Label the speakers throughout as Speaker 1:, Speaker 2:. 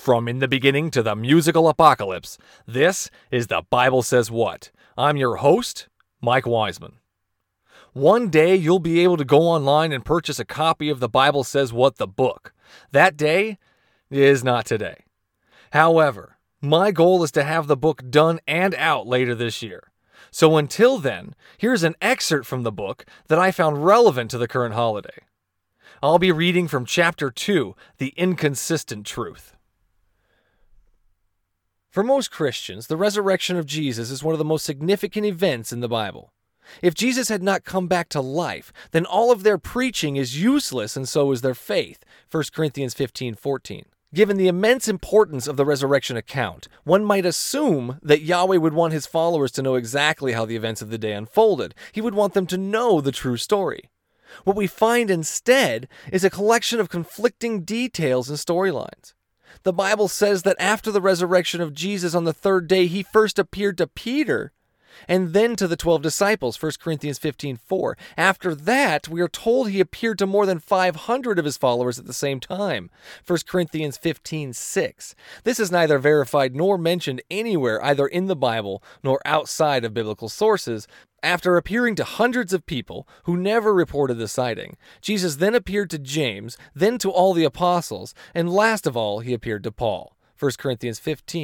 Speaker 1: From In the Beginning to the Musical Apocalypse, this is The Bible Says What. I'm your host, Mike Wiseman. One day you'll be able to go online and purchase a copy of The Bible Says What, the book. That day is not today. However, my goal is to have the book done and out later this year. So until then, here's an excerpt from the book that I found relevant to the current holiday. I'll be reading from Chapter 2, The Inconsistent Truth. For most Christians, the resurrection of Jesus is one of the most significant events in the Bible. If Jesus had not come back to life, then all of their preaching is useless and so is their faith. 1 Corinthians 15:14. Given the immense importance of the resurrection account, one might assume that Yahweh would want his followers to know exactly how the events of the day unfolded. He would want them to know the true story. What we find instead is a collection of conflicting details and storylines. The Bible says that after the resurrection of Jesus on the third day, he first appeared to Peter and then to the 12 disciples, 1 Corinthians 15:4. After that, we are told he appeared to more than 500 of his followers at the same time, 1 Corinthians 15:6. This is neither verified nor mentioned anywhere, either in the Bible nor outside of biblical sources. After appearing to hundreds of people who never reported the sighting, Jesus then appeared to James, then to all the apostles, and last of all, he appeared to Paul, 1 Corinthians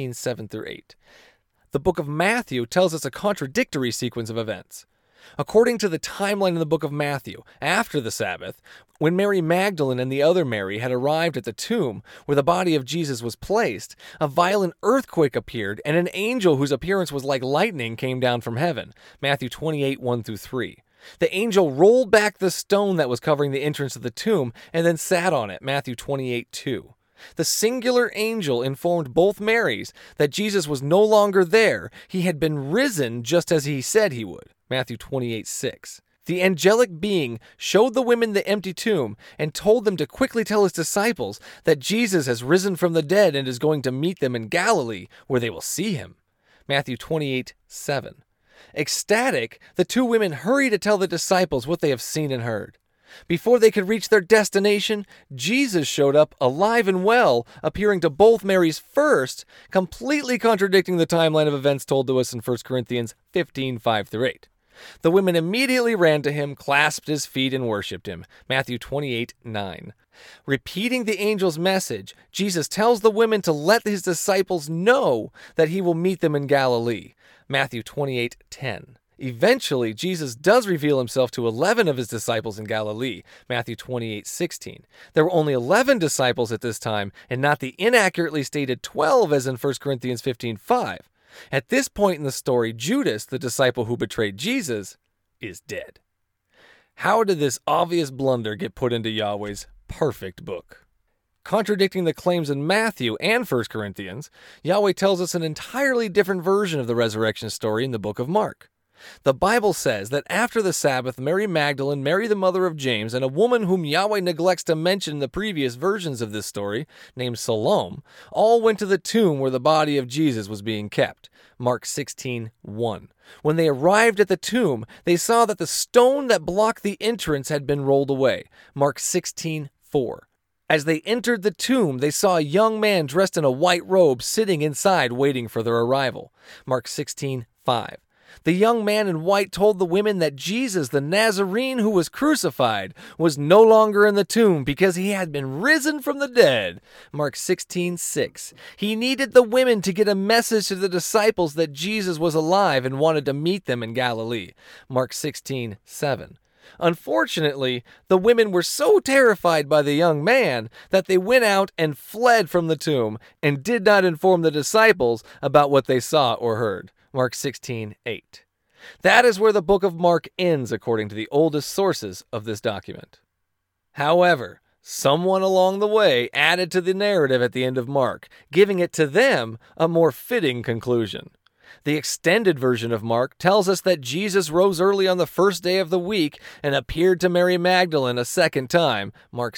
Speaker 1: 15:7-8. The book of Matthew tells us a contradictory sequence of events. According to the timeline in the book of Matthew, after the Sabbath, when Mary Magdalene and the other Mary had arrived at the tomb where the body of Jesus was placed, a violent earthquake appeared, and an angel whose appearance was like lightning came down from heaven. Matthew 28:1-3. The angel rolled back the stone that was covering the entrance of the tomb and then sat on it. Matthew 28:2. The singular angel informed both Marys that Jesus was no longer there. He had been risen just as he said he would. Matthew 28:6. The angelic being showed the women the empty tomb and told them to quickly tell his disciples that Jesus has risen from the dead and is going to meet them in Galilee, where they will see him. Matthew 28:7. Ecstatic, the two women hurry to tell the disciples what they have seen and heard. Before they could reach their destination, Jesus showed up alive and well, appearing to both Marys first, completely contradicting the timeline of events told to us in 1 Corinthians 15:5-8. The women immediately ran to him, clasped his feet, and worshipped him. Matthew 28:9. Repeating the angel's message, Jesus tells the women to let his disciples know that he will meet them in Galilee. Matthew 28:10. Eventually, Jesus does reveal himself to 11 of his disciples in Galilee, Matthew 28:16. There were only 11 disciples at this time, and not the inaccurately stated 12 as in 1 Corinthians 15:5. At this point in the story, Judas, the disciple who betrayed Jesus, is dead. How did this obvious blunder get put into Yahweh's perfect book? Contradicting the claims in Matthew and 1 Corinthians, Yahweh tells us an entirely different version of the resurrection story in the book of Mark. The Bible says that after the Sabbath, Mary Magdalene, Mary the mother of James, and a woman whom Yahweh neglects to mention in the previous versions of this story, named Salome, all went to the tomb where the body of Jesus was being kept. Mark 16:1. When they arrived at the tomb, they saw that the stone that blocked the entrance had been rolled away. Mark 16:4. As they entered the tomb, they saw a young man dressed in a white robe sitting inside waiting for their arrival. Mark 16:5. The young man in white told the women that Jesus, the Nazarene who was crucified, was no longer in the tomb because he had been risen from the dead. Mark 16:6. He needed the women to get a message to the disciples that Jesus was alive and wanted to meet them in Galilee. Mark 16:7. Unfortunately, the women were so terrified by the young man that they went out and fled from the tomb and did not inform the disciples about what they saw or heard. Mark 16:8. That is where the book of Mark ends according to the oldest sources of this document. However, someone along the way added to the narrative at the end of Mark, giving it to them a more fitting conclusion. The extended version of Mark tells us that Jesus rose early on the first day of the week and appeared to Mary Magdalene a second time, Mark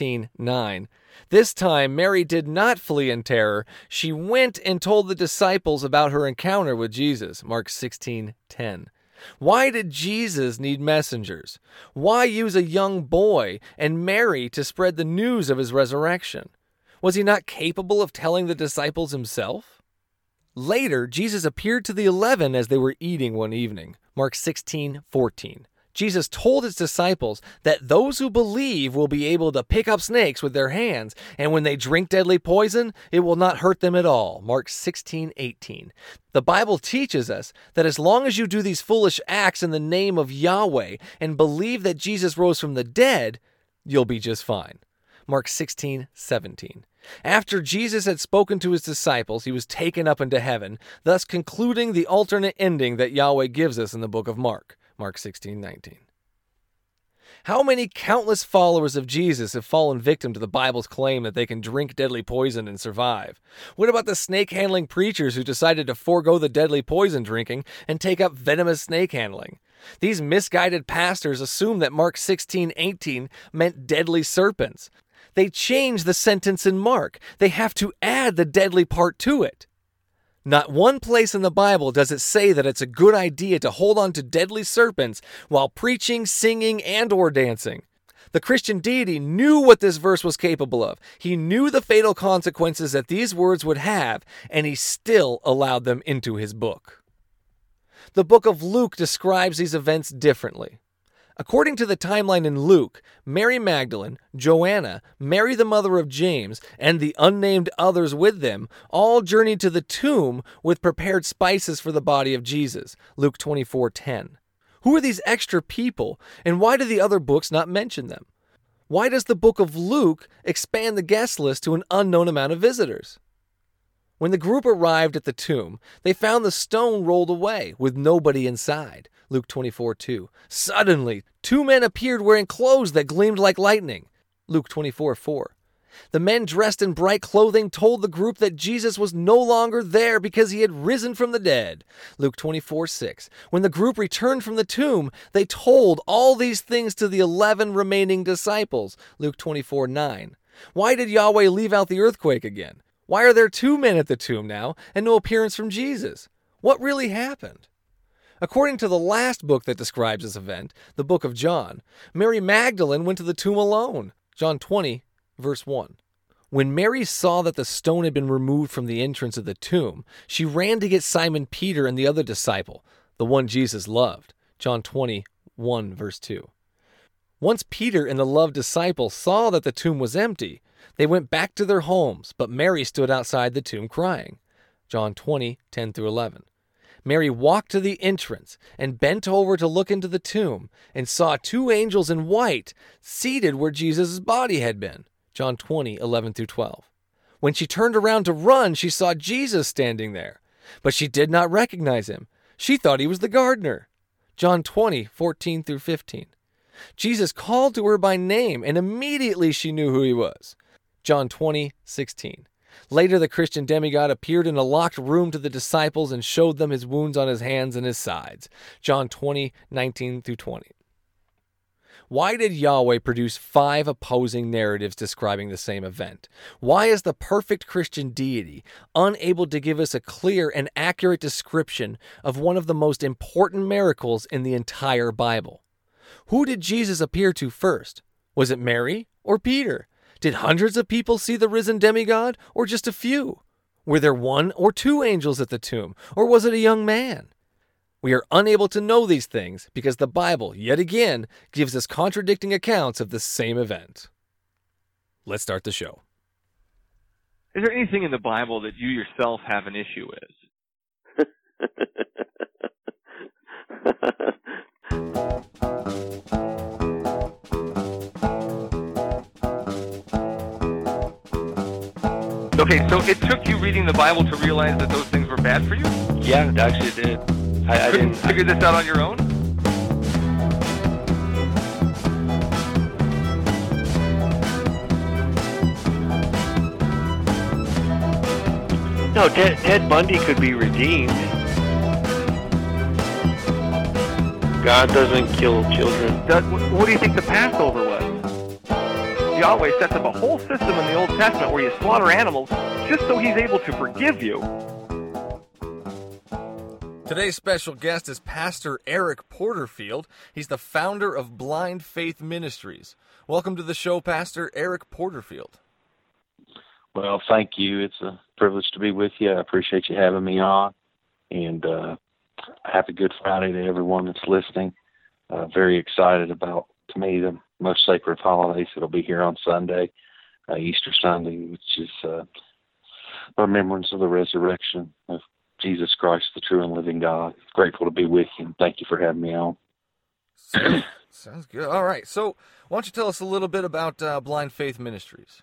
Speaker 1: 16:9. This time, Mary did not flee in terror. She went and told the disciples about her encounter with Jesus, Mark 16:10. Why did Jesus need messengers? Why use a young boy and Mary to spread the news of his resurrection? Was he not capable of telling the disciples himself? Later, Jesus appeared to the 11 as they were eating one evening. Mark 16:14. Jesus told his disciples that those who believe will be able to pick up snakes with their hands, and when they drink deadly poison, it will not hurt them at all. Mark 16:18. The Bible teaches us that as long as you do these foolish acts in the name of Yahweh and believe that Jesus rose from the dead, you'll be just fine. Mark 16:17. After Jesus had spoken to his disciples, he was taken up into heaven, thus concluding the alternate ending that Yahweh gives us in the book of Mark. Mark 16:19. How many countless followers of Jesus have fallen victim to the Bible's claim that they can drink deadly poison and survive? What about the snake-handling preachers who decided to forego the deadly poison drinking and take up venomous snake handling? These misguided pastors assumed that Mark 16:18 meant deadly serpents. They changed the sentence in Mark. They have to add the deadly part to it. Not one place in the Bible does it say that it's a good idea to hold on to deadly serpents while preaching, singing, and or dancing. The Christian deity knew what this verse was capable of. He knew the fatal consequences that these words would have, and he still allowed them into his book. The book of Luke describes these events differently. According to the timeline in Luke, Mary Magdalene, Joanna, Mary the mother of James, and the unnamed others with them all journeyed to the tomb with prepared spices for the body of Jesus. Luke 24:10. Who are these extra people, and why do the other books not mention them? Why does the book of Luke expand the guest list to an unknown amount of visitors? When the group arrived at the tomb, they found the stone rolled away with nobody inside. Luke 24:2. Suddenly, 2 men appeared wearing clothes that gleamed like lightning. Luke 24:4. The men dressed in bright clothing told the group that Jesus was no longer there because he had risen from the dead. Luke 24:6. When the group returned from the tomb, they told all these things to the 11 remaining disciples. Luke 24:9. Why did Yahweh leave out the earthquake again? Why are there 2 men at the tomb now and no appearance from Jesus? What really happened? According to the last book that describes this event, the book of John, Mary Magdalene went to the tomb alone. John 20, verse 1. When Mary saw that the stone had been removed from the entrance of the tomb, she ran to get Simon Peter and the other disciple, the one Jesus loved. John 21, verse 2. Once Peter and the loved disciple saw that the tomb was empty, they went back to their homes, but Mary stood outside the tomb crying. John 20, 10-11. Mary walked to the entrance and bent over to look into the tomb and saw 2 angels in white seated where Jesus' body had been. John 20, 11-12. When she turned around to run, she saw Jesus standing there, but she did not recognize him. She thought he was the gardener. John 20, 14-15. Jesus called to her by name, and immediately she knew who he was. John 20, 16. Later, the Christian demigod appeared in a locked room to the disciples and showed them his wounds on his hands and his sides. John 20, 19-20. Why did Yahweh produce 5 opposing narratives describing the same event? Why is the perfect Christian deity unable to give us a clear and accurate description of one of the most important miracles in the entire Bible? Who did Jesus appear to first? Was it Mary or Peter? Did hundreds of people see the risen demigod, or just a few? Were there 1 or 2 angels at the tomb, or was it a young man? We are unable to know these things because the Bible, yet again, gives us contradicting accounts of the same event. Let's start the show.
Speaker 2: Is there anything in the Bible that you yourself have an issue with? Okay, so it took you reading the Bible to realize that those things were bad for you?
Speaker 3: Yeah, it actually did. I
Speaker 2: Couldn't
Speaker 3: didn't
Speaker 2: figure this out on your own?
Speaker 3: No, Ted Bundy could be redeemed. God doesn't kill children.
Speaker 2: What do you think the Passover was? Yahweh sets up a whole system in the Old Testament where you slaughter animals just so he's able to forgive you.
Speaker 1: Today's special guest is Pastor Eric Porterfield. He's the founder of Blind Faith Ministries. Welcome to the show, Pastor Eric Porterfield.
Speaker 4: Well, thank you. It's a privilege to be with you. I appreciate you having me on. And happy Good Friday to everyone that's listening. Very excited about, to me, the most sacred holidays that'll be here on Sunday, Easter Sunday, which is a remembrance of the resurrection of Jesus Christ, the true and living God. Grateful to be with you, and thank you for having me on.
Speaker 1: Sounds good. All right. So why don't you tell us a little bit about Blind Faith Ministries?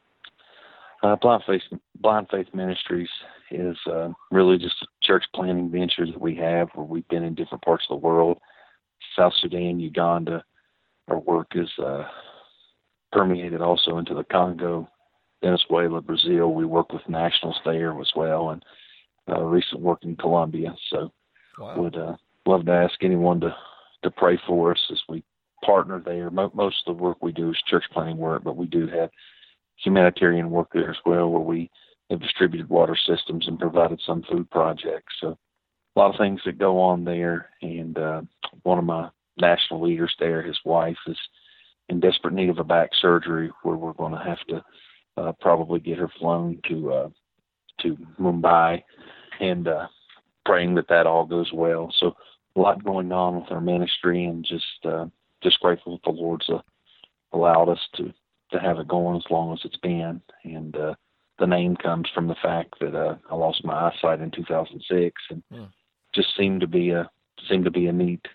Speaker 4: Blind Faith Ministries is really just a church planting venture that we have where we've been in different parts of the world, South Sudan, Uganda. Our work is permeated also into the Congo, Venezuela, Brazil. We work with nationals there as well, and recent work in Colombia. So would love to ask anyone to pray for us as we partner there. Most of the work we do is church planting work, but we do have humanitarian work there as well, where we have distributed water systems and provided some food projects. So a lot of things that go on there. And one of my national leaders there, his wife, is in desperate need of a back surgery, where we're going to have to probably get her flown to Mumbai, and praying that all goes well. So a lot going on with our ministry, and just grateful that the Lord's allowed us to have it going as long as it's been. And the name comes from the fact that I lost my eyesight in 2006, and just seemed to be a neat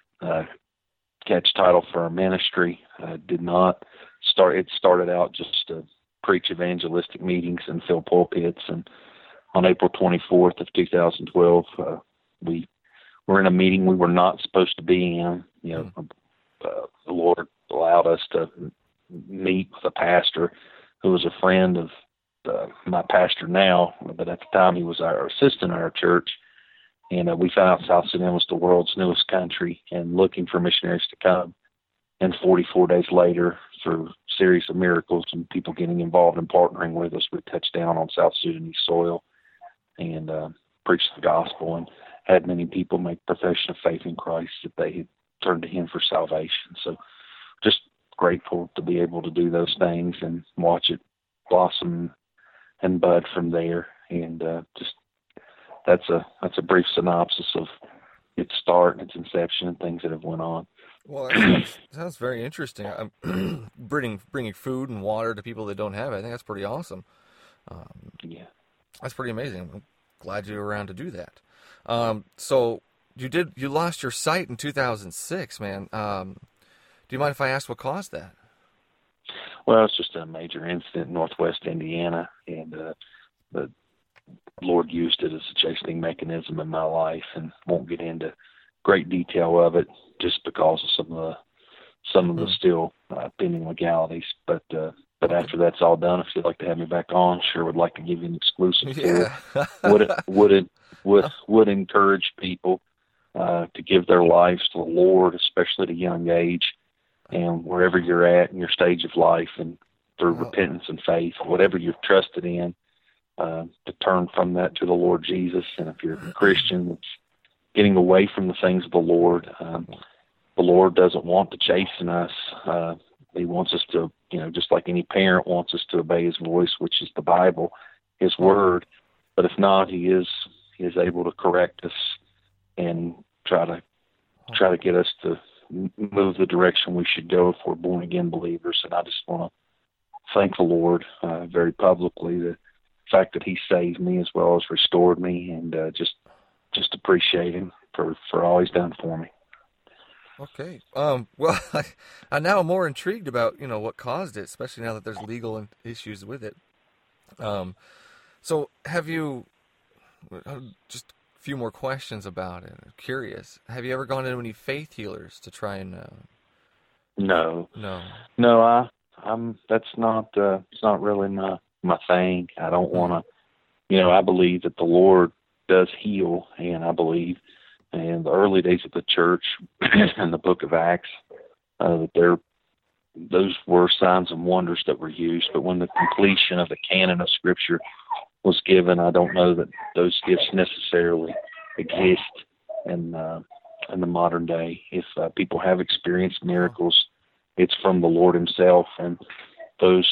Speaker 4: catch title for our ministry. Did not start. It started out just to preach evangelistic meetings and fill pulpits. And on April 24th of 2012, we were in a meeting we were not supposed to be in. The Lord allowed us to meet with a pastor who was a friend of my pastor now, but at the time he was our assistant at our church. And we found out South Sudan was the world's newest country and looking for missionaries to come. And 44 days later, through a series of miracles and people getting involved and partnering with us, we touched down on South Sudanese soil and preached the gospel, and had many people make profession of faith in Christ that they had turned to Him for salvation. So just grateful to be able to do those things and watch it blossom and bud from there. And just that's a brief synopsis of its start and its inception and things that have went on.
Speaker 1: Well, that sounds very interesting. Bringing food and water to people that don't have it, I think that's pretty awesome.
Speaker 4: Yeah.
Speaker 1: That's pretty amazing. I'm glad you were around to do that. So you lost your sight in 2006, man. Do you mind if I ask what caused that?
Speaker 4: Well, it's just a major incident in northwest Indiana, and the Lord used it as a chastening mechanism in my life, and won't get into great detail of it just because of some of the still pending legalities. But after that's all done, if you'd like to have me back on, sure would like to give you an exclusive.
Speaker 1: Yeah.
Speaker 4: would encourage people to give their lives to the Lord, especially at a young age, and wherever you're at in your stage of life, and through repentance and faith, whatever you've trusted in, to turn from that to the Lord Jesus. And if you're a Christian that's getting away from the things of the Lord doesn't want to chasten us. He wants us to, just like any parent wants us to obey His voice, which is the Bible, His Word. But if not, He is able to correct us and try to get us to move the direction we should go if we're born again believers. And I just want to thank the Lord very publicly, the fact that He saved me as well as restored me, and just appreciate Him for all He's done for me.
Speaker 1: Okay. Well, I now am more intrigued about, what caused it, especially now that there's legal issues with it. So have you, just a few more questions about it. I'm curious. Have you ever gone to any faith healers to try and?
Speaker 4: No. That's not. It's not really my thing. I don't want to. I believe that the Lord does heal, and I believe in the early days of the church in the book of Acts that those were signs and wonders that were used. But when the completion of the canon of Scripture was given, I don't know that those gifts necessarily exist in the modern day. If people have experienced miracles, it's from the Lord Himself, and those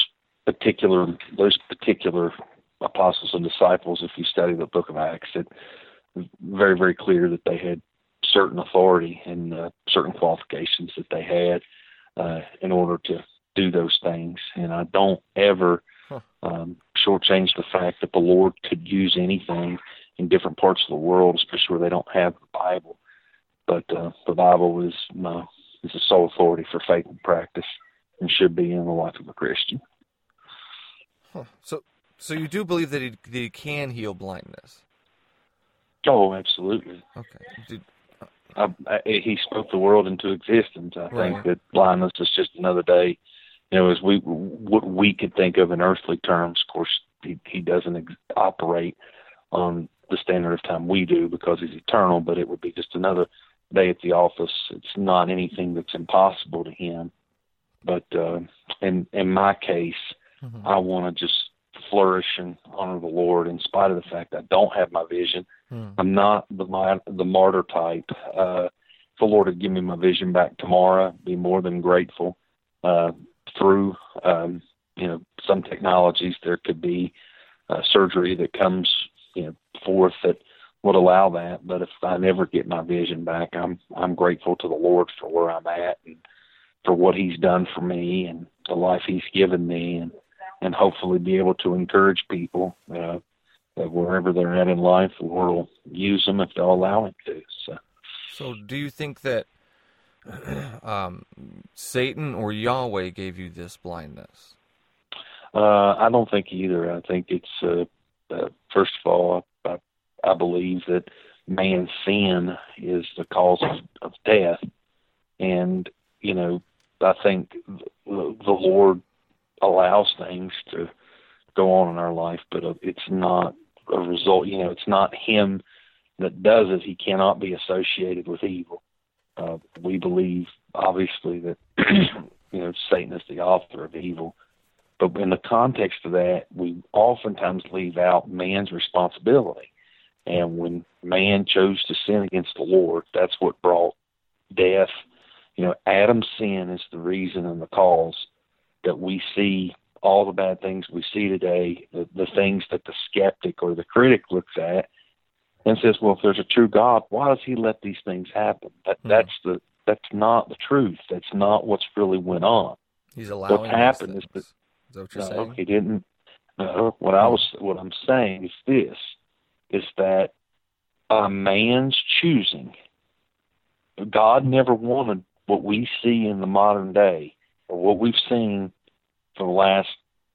Speaker 4: those particular apostles and disciples, if you study the book of Acts, it's very, very clear that they had certain authority and certain qualifications that they had in order to do those things. And I don't ever shortchange the fact that the Lord could use anything in different parts of the world, especially where they don't have the Bible. But the Bible is the sole authority for faith and practice, and should be in the life of a Christian.
Speaker 1: Huh. So you do believe that he can heal blindness?
Speaker 4: Oh, absolutely.
Speaker 1: Okay.
Speaker 4: He spoke the world into existence. I
Speaker 1: Right.
Speaker 4: think that blindness is just another day. As what we could think of in earthly terms. Of course, he doesn't operate on the standard of time we do because he's eternal, but it would be just another day at the office. It's not anything that's impossible to him. But in my case, I want to just flourish and honor the Lord in spite of the fact I don't have my vision. I'm not the martyr type. If the Lord had given me my vision back tomorrow, I'd be more than grateful. Through some technologies, there could be surgery that comes forth that would allow that. But if I never get my vision back, I'm grateful to the Lord for where I'm at and for what He's done for me and the life He's given me, and hopefully be able to encourage people that wherever they're at in life, the Lord will use them if they'll allow Him to.
Speaker 1: So do you think that Satan or Yahweh gave you this blindness?
Speaker 4: I don't think either. I think it's first of all, I believe that man's sin is the cause of death, and I think the Lord allows things to go on in our life, but it's not a result. It's not Him that does it. He cannot be associated with evil. We believe, obviously, that Satan is the author of evil, but in the context of that, we oftentimes leave out man's responsibility. And when man chose to sin against the Lord, that's what brought death. Adam's sin is the reason and the cause that we see all the bad things we see today, the things that the skeptic or the critic looks at and says, well, if there's a true God, why does He let these things happen? That's not the truth. That's not what's really went on.
Speaker 1: He's allowing
Speaker 4: what's happened
Speaker 1: is that what you're
Speaker 4: no,
Speaker 1: saying?
Speaker 4: He didn't. No, what I'm saying is this: is that by man's choosing, God never wanted what we see in the modern day or what we've seen for the last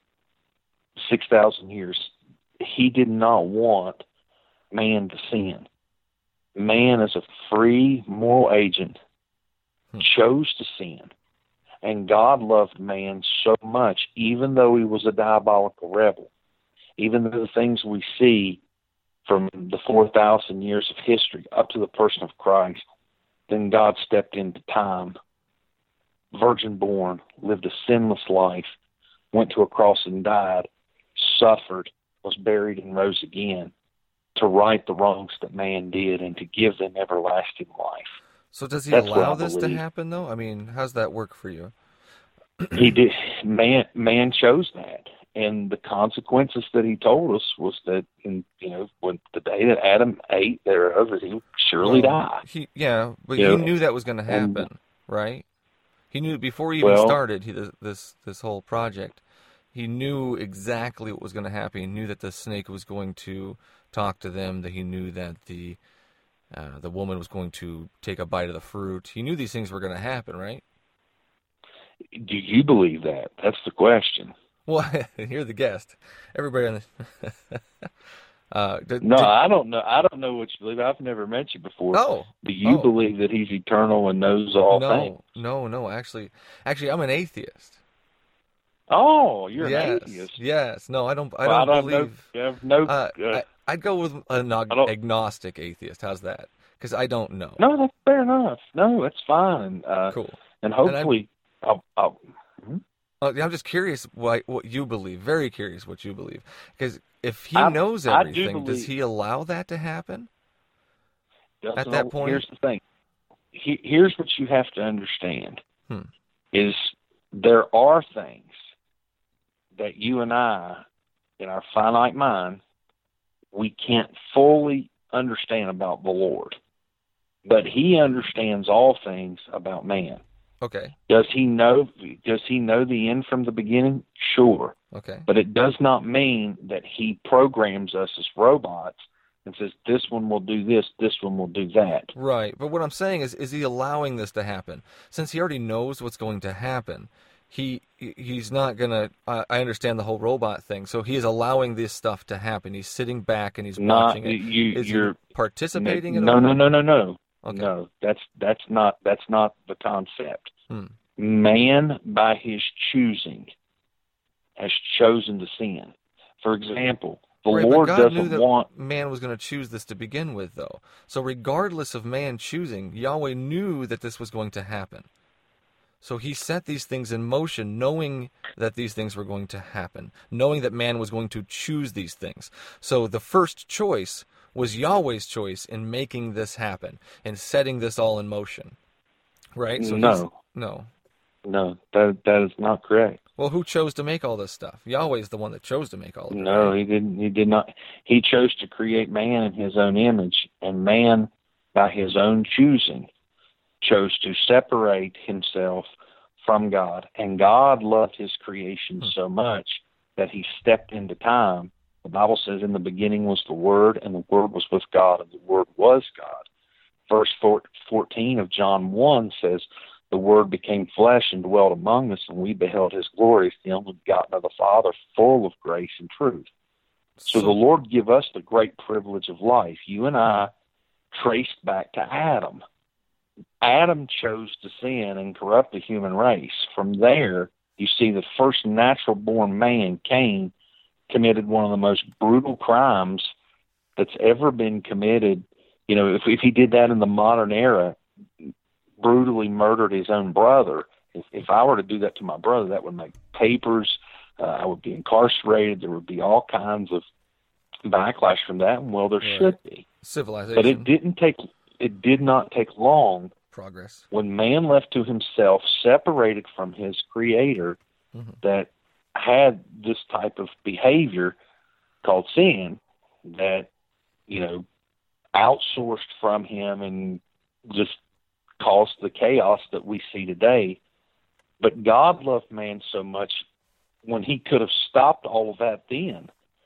Speaker 4: 6,000 years. He did not want man to sin. Man, as a free moral agent, chose to sin. And God loved man so much, even though he was a diabolical rebel, even though the things we see from the 4,000 years of history up to the person of Christ, then God stepped into time, virgin born, lived a sinless life, went to a cross and died, suffered, was buried, and rose again to right the wrongs that man did and to give them everlasting life.
Speaker 1: So does He
Speaker 4: That's
Speaker 1: allow
Speaker 4: what I
Speaker 1: this to
Speaker 4: believe.
Speaker 1: happen, though? I mean, how's that work for you?
Speaker 4: He did. Man chose that, and the consequences that He told us was that, when the day that Adam ate thereof, that he would surely die.
Speaker 1: He knew that was going to happen, right? He knew before he even started this whole project. He knew exactly what was going to happen. He knew that the snake was going to talk to them. That he knew that the woman was going to take a bite of the fruit. He knew these things were going to happen, right?
Speaker 4: Do you believe that? That's the question.
Speaker 1: Well, you're the guest. Everybody on the
Speaker 4: No, I don't know. I don't know what you believe. I've never met you before.
Speaker 1: Oh.
Speaker 4: Do you believe that He's eternal and knows all things?
Speaker 1: No. Actually, I'm an atheist.
Speaker 4: Oh, you're an atheist.
Speaker 1: Yes. No, I don't believe. I'd go with an agnostic atheist. How's that? Because I don't know.
Speaker 4: No, that's fair enough. No, that's fine.
Speaker 1: Cool.
Speaker 4: And hopefully,
Speaker 1: I'm just curious what you believe. Very curious what you believe. Because if He knows everything, does He allow that to happen? At that point?
Speaker 4: Here's the thing. Here's what you have to understand. Is there are things that you and I, in our finite mind, we can't fully understand about the Lord. But he understands all things about man.
Speaker 1: Okay.
Speaker 4: Does he know the end from the beginning? Sure.
Speaker 1: Okay.
Speaker 4: But it does not mean that he programs us as robots and says, this one will do this one will do that.
Speaker 1: Right. But what I'm saying is he allowing this to happen? Since he already knows what's going to happen, he's not going to, I understand the whole robot thing, so he is allowing this stuff to happen. He's sitting back and he's watching it. You're participating in it?
Speaker 4: No.
Speaker 1: Okay.
Speaker 4: No, that's not the concept. Man, by his choosing, has chosen to sin. For example, the Lord
Speaker 1: but God
Speaker 4: doesn't
Speaker 1: knew that
Speaker 4: want
Speaker 1: man was going to choose this to begin with, though. So regardless of man choosing, Yahweh knew that this was going to happen. So he set these things in motion, knowing that these things were going to happen, knowing that man was going to choose these things. So the first choice was Yahweh's choice in making this happen and setting this all in motion. Right? So
Speaker 4: No, that is not correct.
Speaker 1: Well, who chose to make all this stuff? Yahweh's the one that chose to make all of it.
Speaker 4: No,
Speaker 1: right?
Speaker 4: he didn't. He did not. He chose to create man in his own image, and man, by his own choosing, chose to separate himself from God. And God loved his creation so much that he stepped into time. The Bible says, in the beginning was the Word, and the Word was with God, and the Word was God. Verse 14 of John 1 says, the Word became flesh and dwelt among us, and we beheld his glory as the only begotten of the Father, full of grace and truth. So the Lord give us the great privilege of life. You and I traced back to Adam. Adam chose to sin and corrupt the human race. From there, you see the first natural-born man, Cain, committed one of the most brutal crimes that's ever been committed. You know, if he did that in the modern era, brutally murdered his own brother. If I were to do that to my brother, that would make papers. I would be incarcerated. There would be all kinds of backlash from that. And well, there should be.
Speaker 1: Civilization.
Speaker 4: But it did not take long.
Speaker 1: Progress.
Speaker 4: When man left to himself, separated from his creator, that had this type of behavior called sin, that, you know, outsourced from him and just caused the chaos that we see today. But God loved man so much, when he could have stopped all of that then,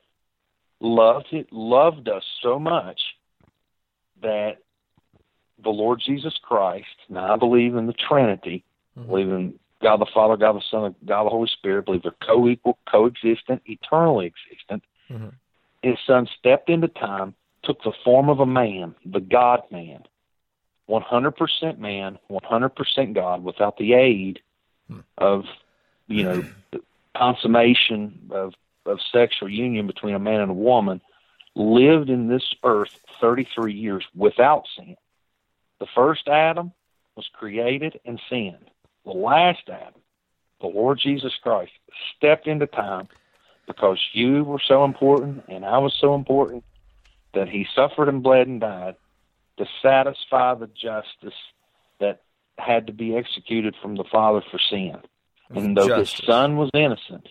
Speaker 4: loved us so much that the Lord Jesus Christ, now I believe in the Trinity, I believe in God the Father, God the Son, God the Holy Spirit, I believe they're co-equal, coexistent, eternally existent. His Son stepped into time, took the form of a man, the God-man, 100% man, 100% God, without the aid of, you know, the consummation of sexual union between a man and a woman, lived in this earth 33 years without sin. The first Adam was created in sin. The last Adam, the Lord Jesus Christ, stepped into time because you were so important and I was so important that he suffered and bled and died to satisfy the justice that had to be executed from the Father for sin. And though his son was innocent,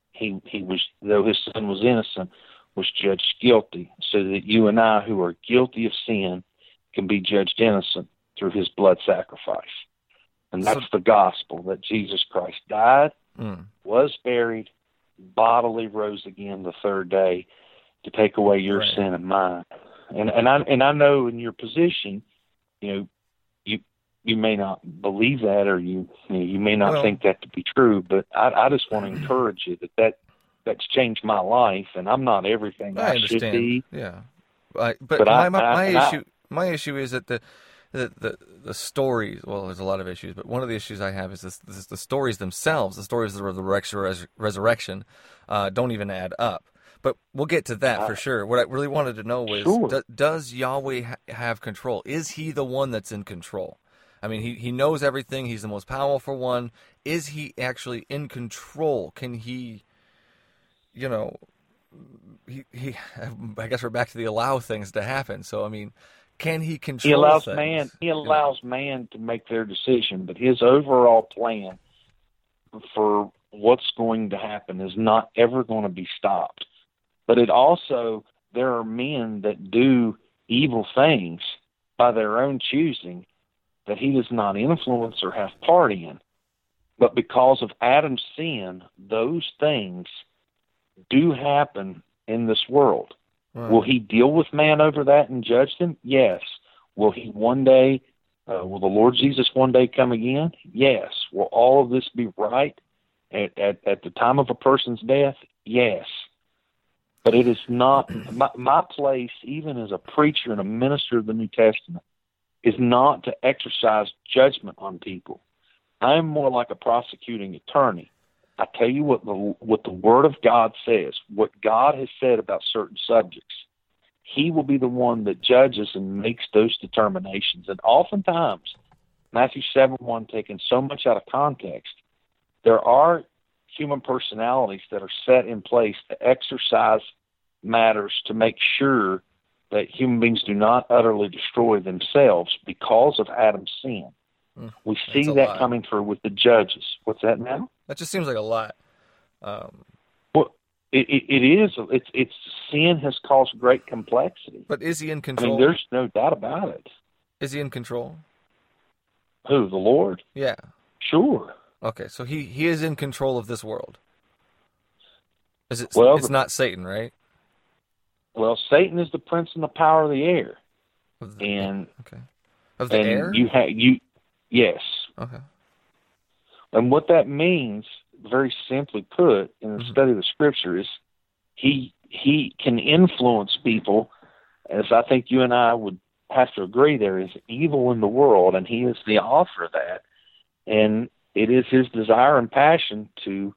Speaker 4: was judged guilty, so that you and I, who are guilty of sin, can be judged innocent through his blood sacrifice. And that's the gospel, that Jesus Christ died, was buried, bodily rose again the third day to take away your sin and mine. And I know in your position, you know, you may not believe that, or you may not think that to be true, but I just want to encourage you that's changed my life, and I'm not everything I should be.
Speaker 1: Yeah, but my issue is that the stories. Well, there's a lot of issues, but one of the issues I have is the stories themselves. The stories of the resurrection don't even add up. But we'll get to that for sure. What I really wanted to know was, does Yahweh have control? Is he the one that's in control? I mean, he knows everything. He's the most powerful one. Is he actually in control? Can he, you know, I guess we're back to the allow things to happen. So, I mean, can he control things?
Speaker 4: He allows man to make their decision, but his overall plan for what's going to happen is not ever going to be stopped. But it also, there are men that do evil things by their own choosing that he does not influence or have part in. But because of Adam's sin, those things do happen in this world.
Speaker 1: Right.
Speaker 4: Will he deal with man over that and judge them? Yes. Will he one day, will the Lord Jesus one day come again? Yes. Will all of this be right at the time of a person's death? Yes. But it is not, my place, even as a preacher and a minister of the New Testament, is not to exercise judgment on people. I'm more like a prosecuting attorney. I tell you what the Word of God says, what God has said about certain subjects. He will be the one that judges and makes those determinations. And oftentimes, Matthew 7:1 taken so much out of context, there are human personalities that are set in place to exercise matters to make sure that human beings do not utterly destroy themselves because of Adam's sin. We see that coming through with the judges. What's that now?
Speaker 1: That just seems like a lot.
Speaker 4: Well, it is. It's sin has caused great complexity.
Speaker 1: But is he in control?
Speaker 4: I mean, there's no doubt about it.
Speaker 1: Is he in control?
Speaker 4: Who, the Lord?
Speaker 1: Yeah.
Speaker 4: Sure.
Speaker 1: Okay, so he is in control of this world. Is it?
Speaker 4: Well,
Speaker 1: it's not Satan, right?
Speaker 4: Well, Satan is the prince and the power of the air.
Speaker 1: Of
Speaker 4: the
Speaker 1: air?
Speaker 4: Yes.
Speaker 1: Okay.
Speaker 4: And what that means, very simply put, in the study of the Scripture, is he can influence people, as I think you and I would have to agree there is evil in the world, and he is the author of that. And it is his desire and passion to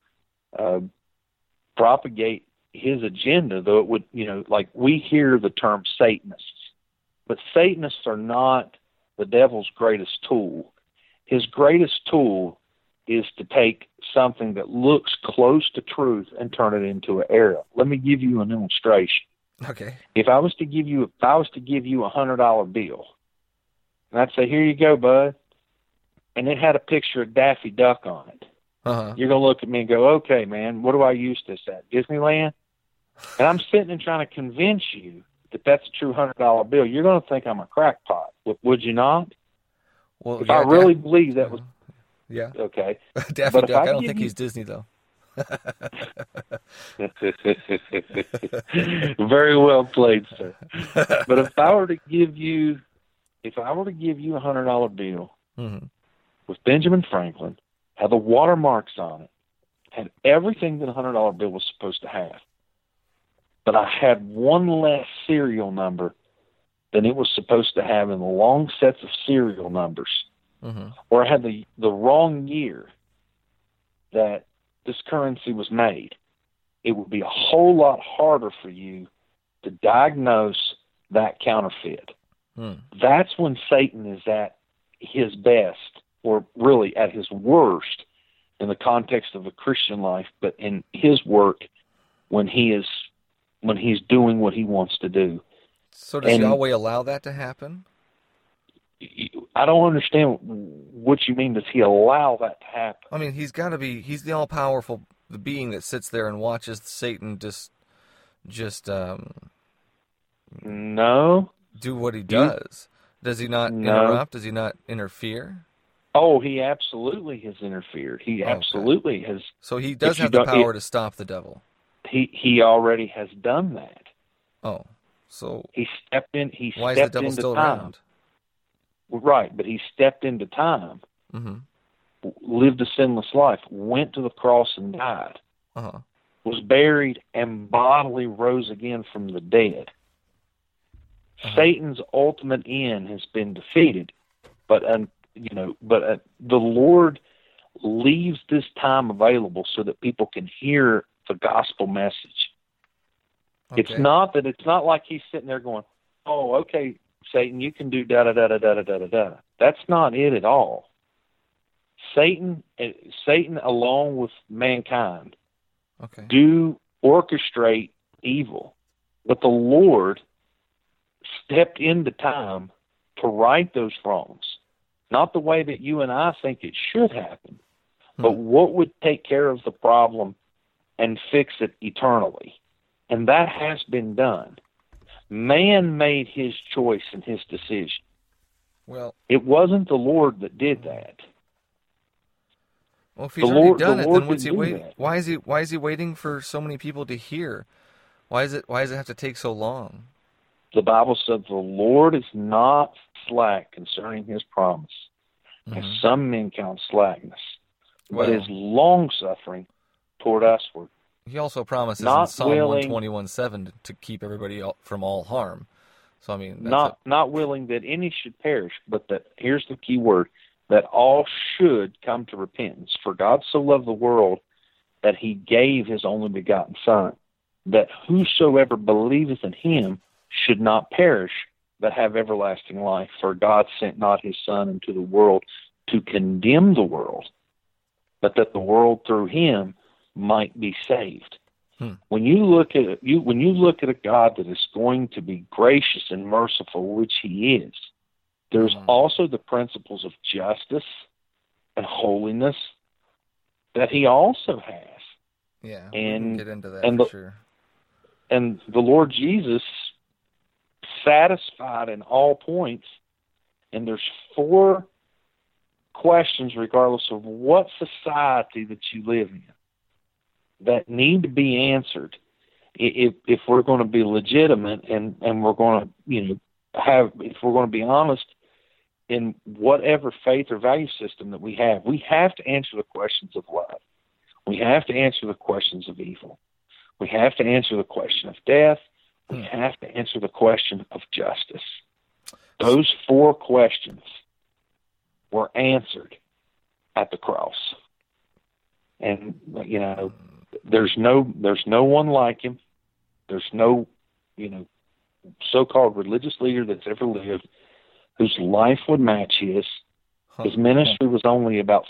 Speaker 4: propagate his agenda, though it would, like we hear the term Satanists, but Satanists are not the devil's greatest tool. His greatest tool is to take something that looks close to truth and turn it into an error. Let me give you an illustration.
Speaker 1: Okay.
Speaker 4: If I was to give you a $100 bill, and I'd say, "Here you go, bud," and it had a picture of Daffy Duck on it, you're gonna look at me and go, "Okay, man, what do I use this at? Disneyland?" And I'm sitting and trying to convince you that that's a true $100 bill. You're gonna think I'm a crackpot, would you not?
Speaker 1: Well,
Speaker 4: if I really believe that was,
Speaker 1: yeah,
Speaker 4: okay.
Speaker 1: Daffy Duck. I don't think he's Disney though.
Speaker 4: Very well played, sir. But if I were to give you a $100 bill with Benjamin Franklin, had the watermarks on it, had everything that a $100 bill was supposed to have, but I had one less serial number than it was supposed to have in the long sets of serial numbers, or I had the wrong year that this currency was made, it would be a whole lot harder for you to diagnose that counterfeit. That's when Satan is at his best, or really at his worst in the context of a Christian life, but in his work when he's doing what he wants to do.
Speaker 1: So does Yahweh allow that to happen?
Speaker 4: I don't understand what you mean. Does he allow that to happen?
Speaker 1: I mean, he's the all-powerful being that sits there and watches Satan
Speaker 4: no,
Speaker 1: do what he does. Does he not interrupt? Does he not interfere?
Speaker 4: Oh, he absolutely has interfered. He absolutely has.
Speaker 1: So he does have the power to stop the devil.
Speaker 4: He already has done that.
Speaker 1: Oh, so
Speaker 4: he stepped in.
Speaker 1: Why is the devil still around?
Speaker 4: Right, but he stepped into time, lived a sinless life, went to the cross and died, was buried, and bodily rose again from the dead. Satan's ultimate end has been defeated, but the Lord leaves this time available so that people can hear the gospel message. Okay. It's not like he's sitting there going, "Oh, okay, Satan, you can do da da da da da da da da." That's not it at all. Satan, along with mankind, do orchestrate evil, but the Lord stepped into time to right those wrongs, not the way that you and I think it should happen, but what would take care of the problem and fix it eternally? And that has been done. Man made his choice and his decision.
Speaker 1: Well,
Speaker 4: it wasn't the Lord that did that.
Speaker 1: Well, if he's already done it, then what's he waiting? Why is he waiting for so many people to hear? Why does it have to take so long?
Speaker 4: The Bible says the Lord is not slack concerning his promise, as some men count slackness, but is long-suffering toward usward.
Speaker 1: He also promises in Psalm 121:7 to keep everybody from all harm. So I mean, not willing that any should perish, but that, here's the key word, that all should come to repentance. For God so loved the world that he gave his only begotten Son, that whosoever believeth in him should not perish, but have everlasting life. For God sent not his Son into the world to condemn the world, but that the world through him might be saved. When you look at a God that is going to be gracious and merciful, which he is, there's also the principles of justice and holiness that he also has. Yeah,
Speaker 4: and
Speaker 1: we can get into that for sure.
Speaker 4: And the Lord Jesus satisfied in all points, and there's 4 questions, regardless of what society that you live in, that need to be answered if we're going to be legitimate and we're going to, if we're going to be honest in whatever faith or value system that we have. We have to answer the questions of love. We have to answer the questions of evil. We have to answer the question of death. We have to answer the question of justice. Those 4 questions were answered at the cross. And, there's no one like him. There's no, so-called religious leader that's ever lived whose life would match his. His ministry was only about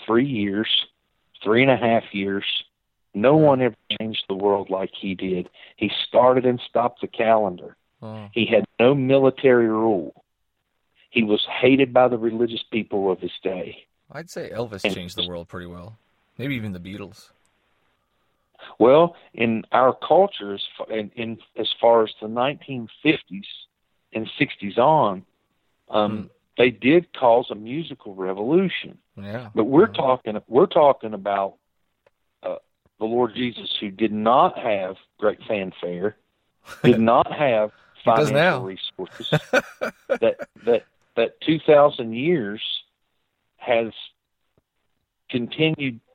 Speaker 4: 3.5 years. No one ever changed the world like he did. He started and stopped the calendar. He had no military rule. He was hated by the religious people of his day.
Speaker 1: I'd say Elvis changed the world pretty well. Maybe even the Beatles.
Speaker 4: Well, in our cultures, in as far as the 1950s and 60s on, they did cause a musical revolution.
Speaker 1: Yeah.
Speaker 4: But we're talking about the Lord Jesus, who did not have great fanfare, did not have financial resources. that 2,000 years has continued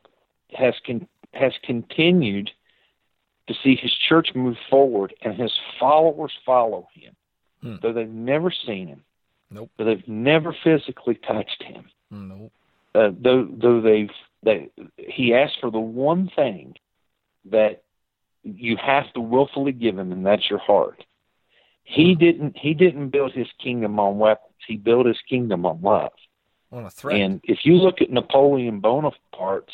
Speaker 4: to see his church move forward, and his followers follow him, though they've never seen him.
Speaker 1: Nope.
Speaker 4: Though they've never physically touched him.
Speaker 1: Nope.
Speaker 4: He asked for the one thing that you have to willfully give him, and that's your heart. He didn't build his kingdom on weapons. He built his kingdom on love.
Speaker 1: On a threat.
Speaker 4: And if you look at Napoleon Bonaparte's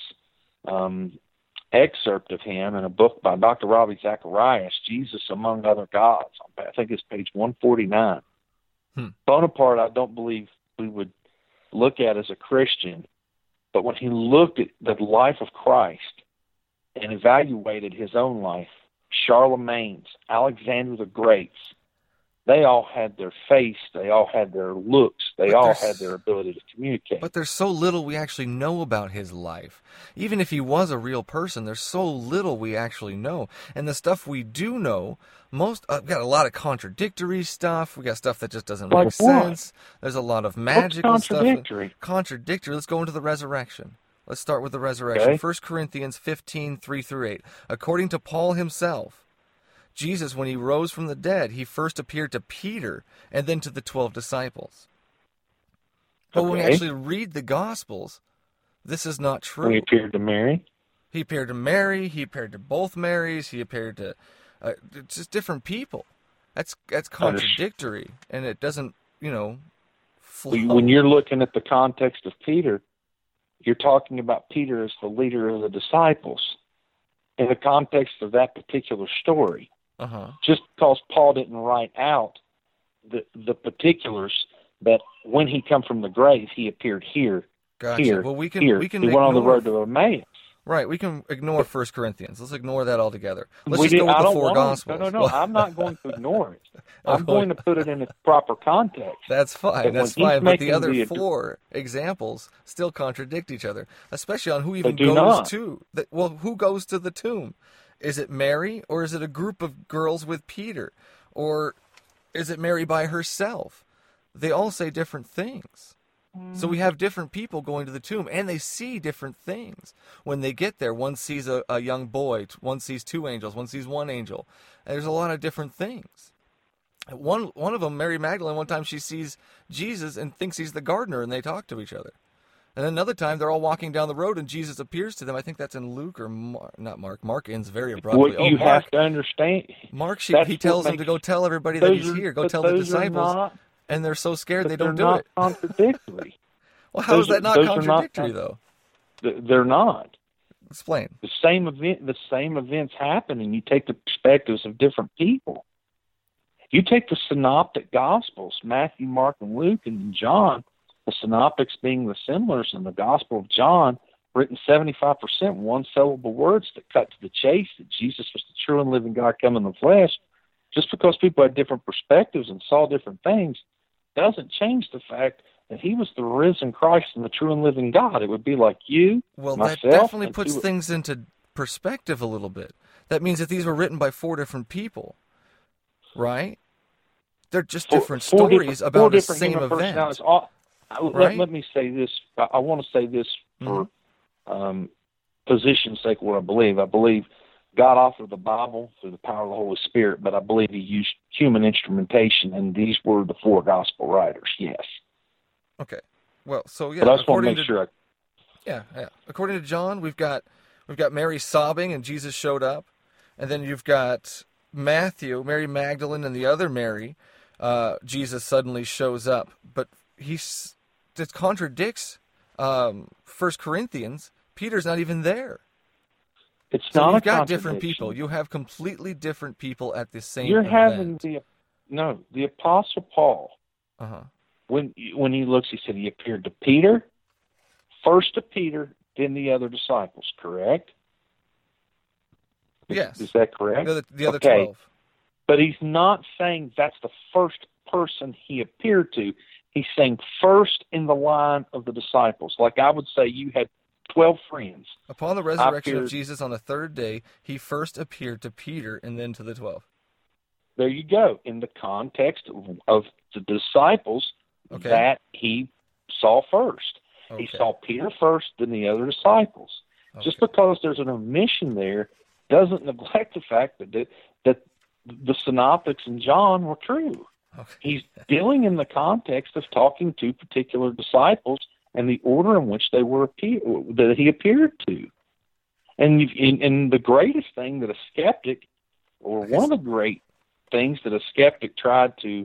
Speaker 4: excerpt of him in a book by Dr. Ravi Zacharias, Jesus Among Other Gods, I think it's page 149. Bonaparte, I don't believe we would look at as a Christian, but when he looked at the life of Christ and evaluated his own life, Charlemagne's, Alexander the Great's, they all had their face, they all had their looks, they all had their ability to communicate.
Speaker 1: But there's so little we actually know about his life. Even if he was a real person, there's so little we actually know. And the stuff we do know, we got a lot of contradictory stuff. We got stuff that just doesn't make sense. There's a lot of magical stuff. Contradictory. Let's go into the resurrection. Let's start with the resurrection. 1 Corinthians 15:3-8. According to Paul himself, Jesus, when he rose from the dead, he first appeared to Peter and then to the 12 disciples. But when we actually read the Gospels, this is not true.
Speaker 4: He appeared to Mary.
Speaker 1: He appeared to Mary. He appeared to both Marys. He appeared to just different people. That's contradictory, and it doesn't, flow.
Speaker 4: When you're looking at the context of Peter, you're talking about Peter as the leader of the disciples in the context of that particular story. Just because Paul didn't write out the particulars that when he come from the grave, he appeared here.
Speaker 1: Gotcha.
Speaker 4: Here,
Speaker 1: well, we can
Speaker 4: he went on the road to Emmaus.
Speaker 1: Right, we can ignore 1 Corinthians. Let's ignore that altogether. Let's
Speaker 4: We
Speaker 1: just go with
Speaker 4: I
Speaker 1: the
Speaker 4: don't
Speaker 1: four
Speaker 4: want
Speaker 1: Gospels.
Speaker 4: No, I'm not going to ignore it. I'm going to put it in its proper context.
Speaker 1: That's fine.
Speaker 4: But
Speaker 1: That's
Speaker 4: when he's
Speaker 1: fine. But the
Speaker 4: making
Speaker 1: other
Speaker 4: the-
Speaker 1: four examples still contradict each other, especially on who even
Speaker 4: do
Speaker 1: goes
Speaker 4: not.
Speaker 1: to. Who goes to the tomb? Is it Mary, or is it a group of girls with Peter, or is it Mary by herself? They all say different things. So we have different people going to the tomb, and they see different things. When they get there, one sees a young boy, one sees two angels, one sees one angel. And there's a lot of different things. One of them, Mary Magdalene, one time she sees Jesus and thinks he's the gardener, and they talk to each other. And another time, they're all walking down the road, and Jesus appears to them. I think that's in Luke or not Mark. Mark ends very abruptly.
Speaker 4: What you have to understand.
Speaker 1: Mark,
Speaker 4: that's
Speaker 1: he
Speaker 4: what
Speaker 1: tells them
Speaker 4: makes-
Speaker 1: to go tell everybody that
Speaker 4: those
Speaker 1: he's
Speaker 4: are-
Speaker 1: here. Go
Speaker 4: but
Speaker 1: tell the
Speaker 4: those are
Speaker 1: disciples.
Speaker 4: not-
Speaker 1: And they're so scared
Speaker 4: but
Speaker 1: they
Speaker 4: they're
Speaker 1: don't do
Speaker 4: not
Speaker 1: it.
Speaker 4: contradictory.
Speaker 1: Well, how is that not
Speaker 4: those are
Speaker 1: contradictory, though?
Speaker 4: They're not.
Speaker 1: Explain.
Speaker 4: The same events happen, and you take the perspectives of different people. You take the synoptic gospels, Matthew, Mark, and Luke, and John, the synoptics being the similars, and the Gospel of John, written 75% one-syllable words that cut to the chase, that Jesus was the true and living God come in the flesh. Just because people had different perspectives and saw different things doesn't change the fact that he was the risen Christ and the true and living God. It would be like you,
Speaker 1: Well,
Speaker 4: myself,
Speaker 1: that definitely
Speaker 4: and
Speaker 1: puts
Speaker 4: two-
Speaker 1: things into perspective a little bit. That means that these were written by four different people, right? They're just different
Speaker 4: four
Speaker 1: stories
Speaker 4: four
Speaker 1: about the
Speaker 4: different
Speaker 1: same
Speaker 4: human
Speaker 1: event.
Speaker 4: personalities.
Speaker 1: Right?
Speaker 4: Let me say this. I want to say this for position's sake, what I believe. I believe God authored the Bible through the power of the Holy Spirit, but I believe he used human instrumentation, and these were the four gospel writers, yes.
Speaker 1: Okay. Well, so yeah,
Speaker 4: But I just want to
Speaker 1: according
Speaker 4: make sure
Speaker 1: yeah. According to John, we've got Mary sobbing and Jesus showed up, and then you've got Matthew, Mary Magdalene, and the other Mary. Jesus suddenly shows up, but this contradicts 1 Corinthians. Peter's not even there.
Speaker 4: it's
Speaker 1: So
Speaker 4: not
Speaker 1: you've
Speaker 4: a
Speaker 1: got different
Speaker 4: contradiction.
Speaker 1: people. You have completely different people at the same
Speaker 4: You're
Speaker 1: event.
Speaker 4: having the Apostle Paul.
Speaker 1: Uh-huh.
Speaker 4: When he looks, he said he appeared to Peter, first to Peter, then the other disciples. Correct?
Speaker 1: Yes.
Speaker 4: Is that correct?
Speaker 1: The other
Speaker 4: Okay.
Speaker 1: 12.
Speaker 4: But he's not saying that's the first person he appeared to. He's saying first in the line of the disciples. Like I would say you had 12 friends.
Speaker 1: Upon the resurrection of
Speaker 4: appeared-
Speaker 1: Jesus on the third day, he first appeared to Peter and then to the 12.
Speaker 4: There you go. In the context of the disciples
Speaker 1: Okay.
Speaker 4: that he saw first.
Speaker 1: Okay.
Speaker 4: He saw Peter first, then the other disciples. Just
Speaker 1: Okay.
Speaker 4: because there's an omission there doesn't neglect the fact that the synoptics in John were true.
Speaker 1: Okay.
Speaker 4: He's dealing in the context of talking to particular disciples and the order in which they were that he appeared to. And the greatest thing that a skeptic, or one of the great things that a skeptic tried to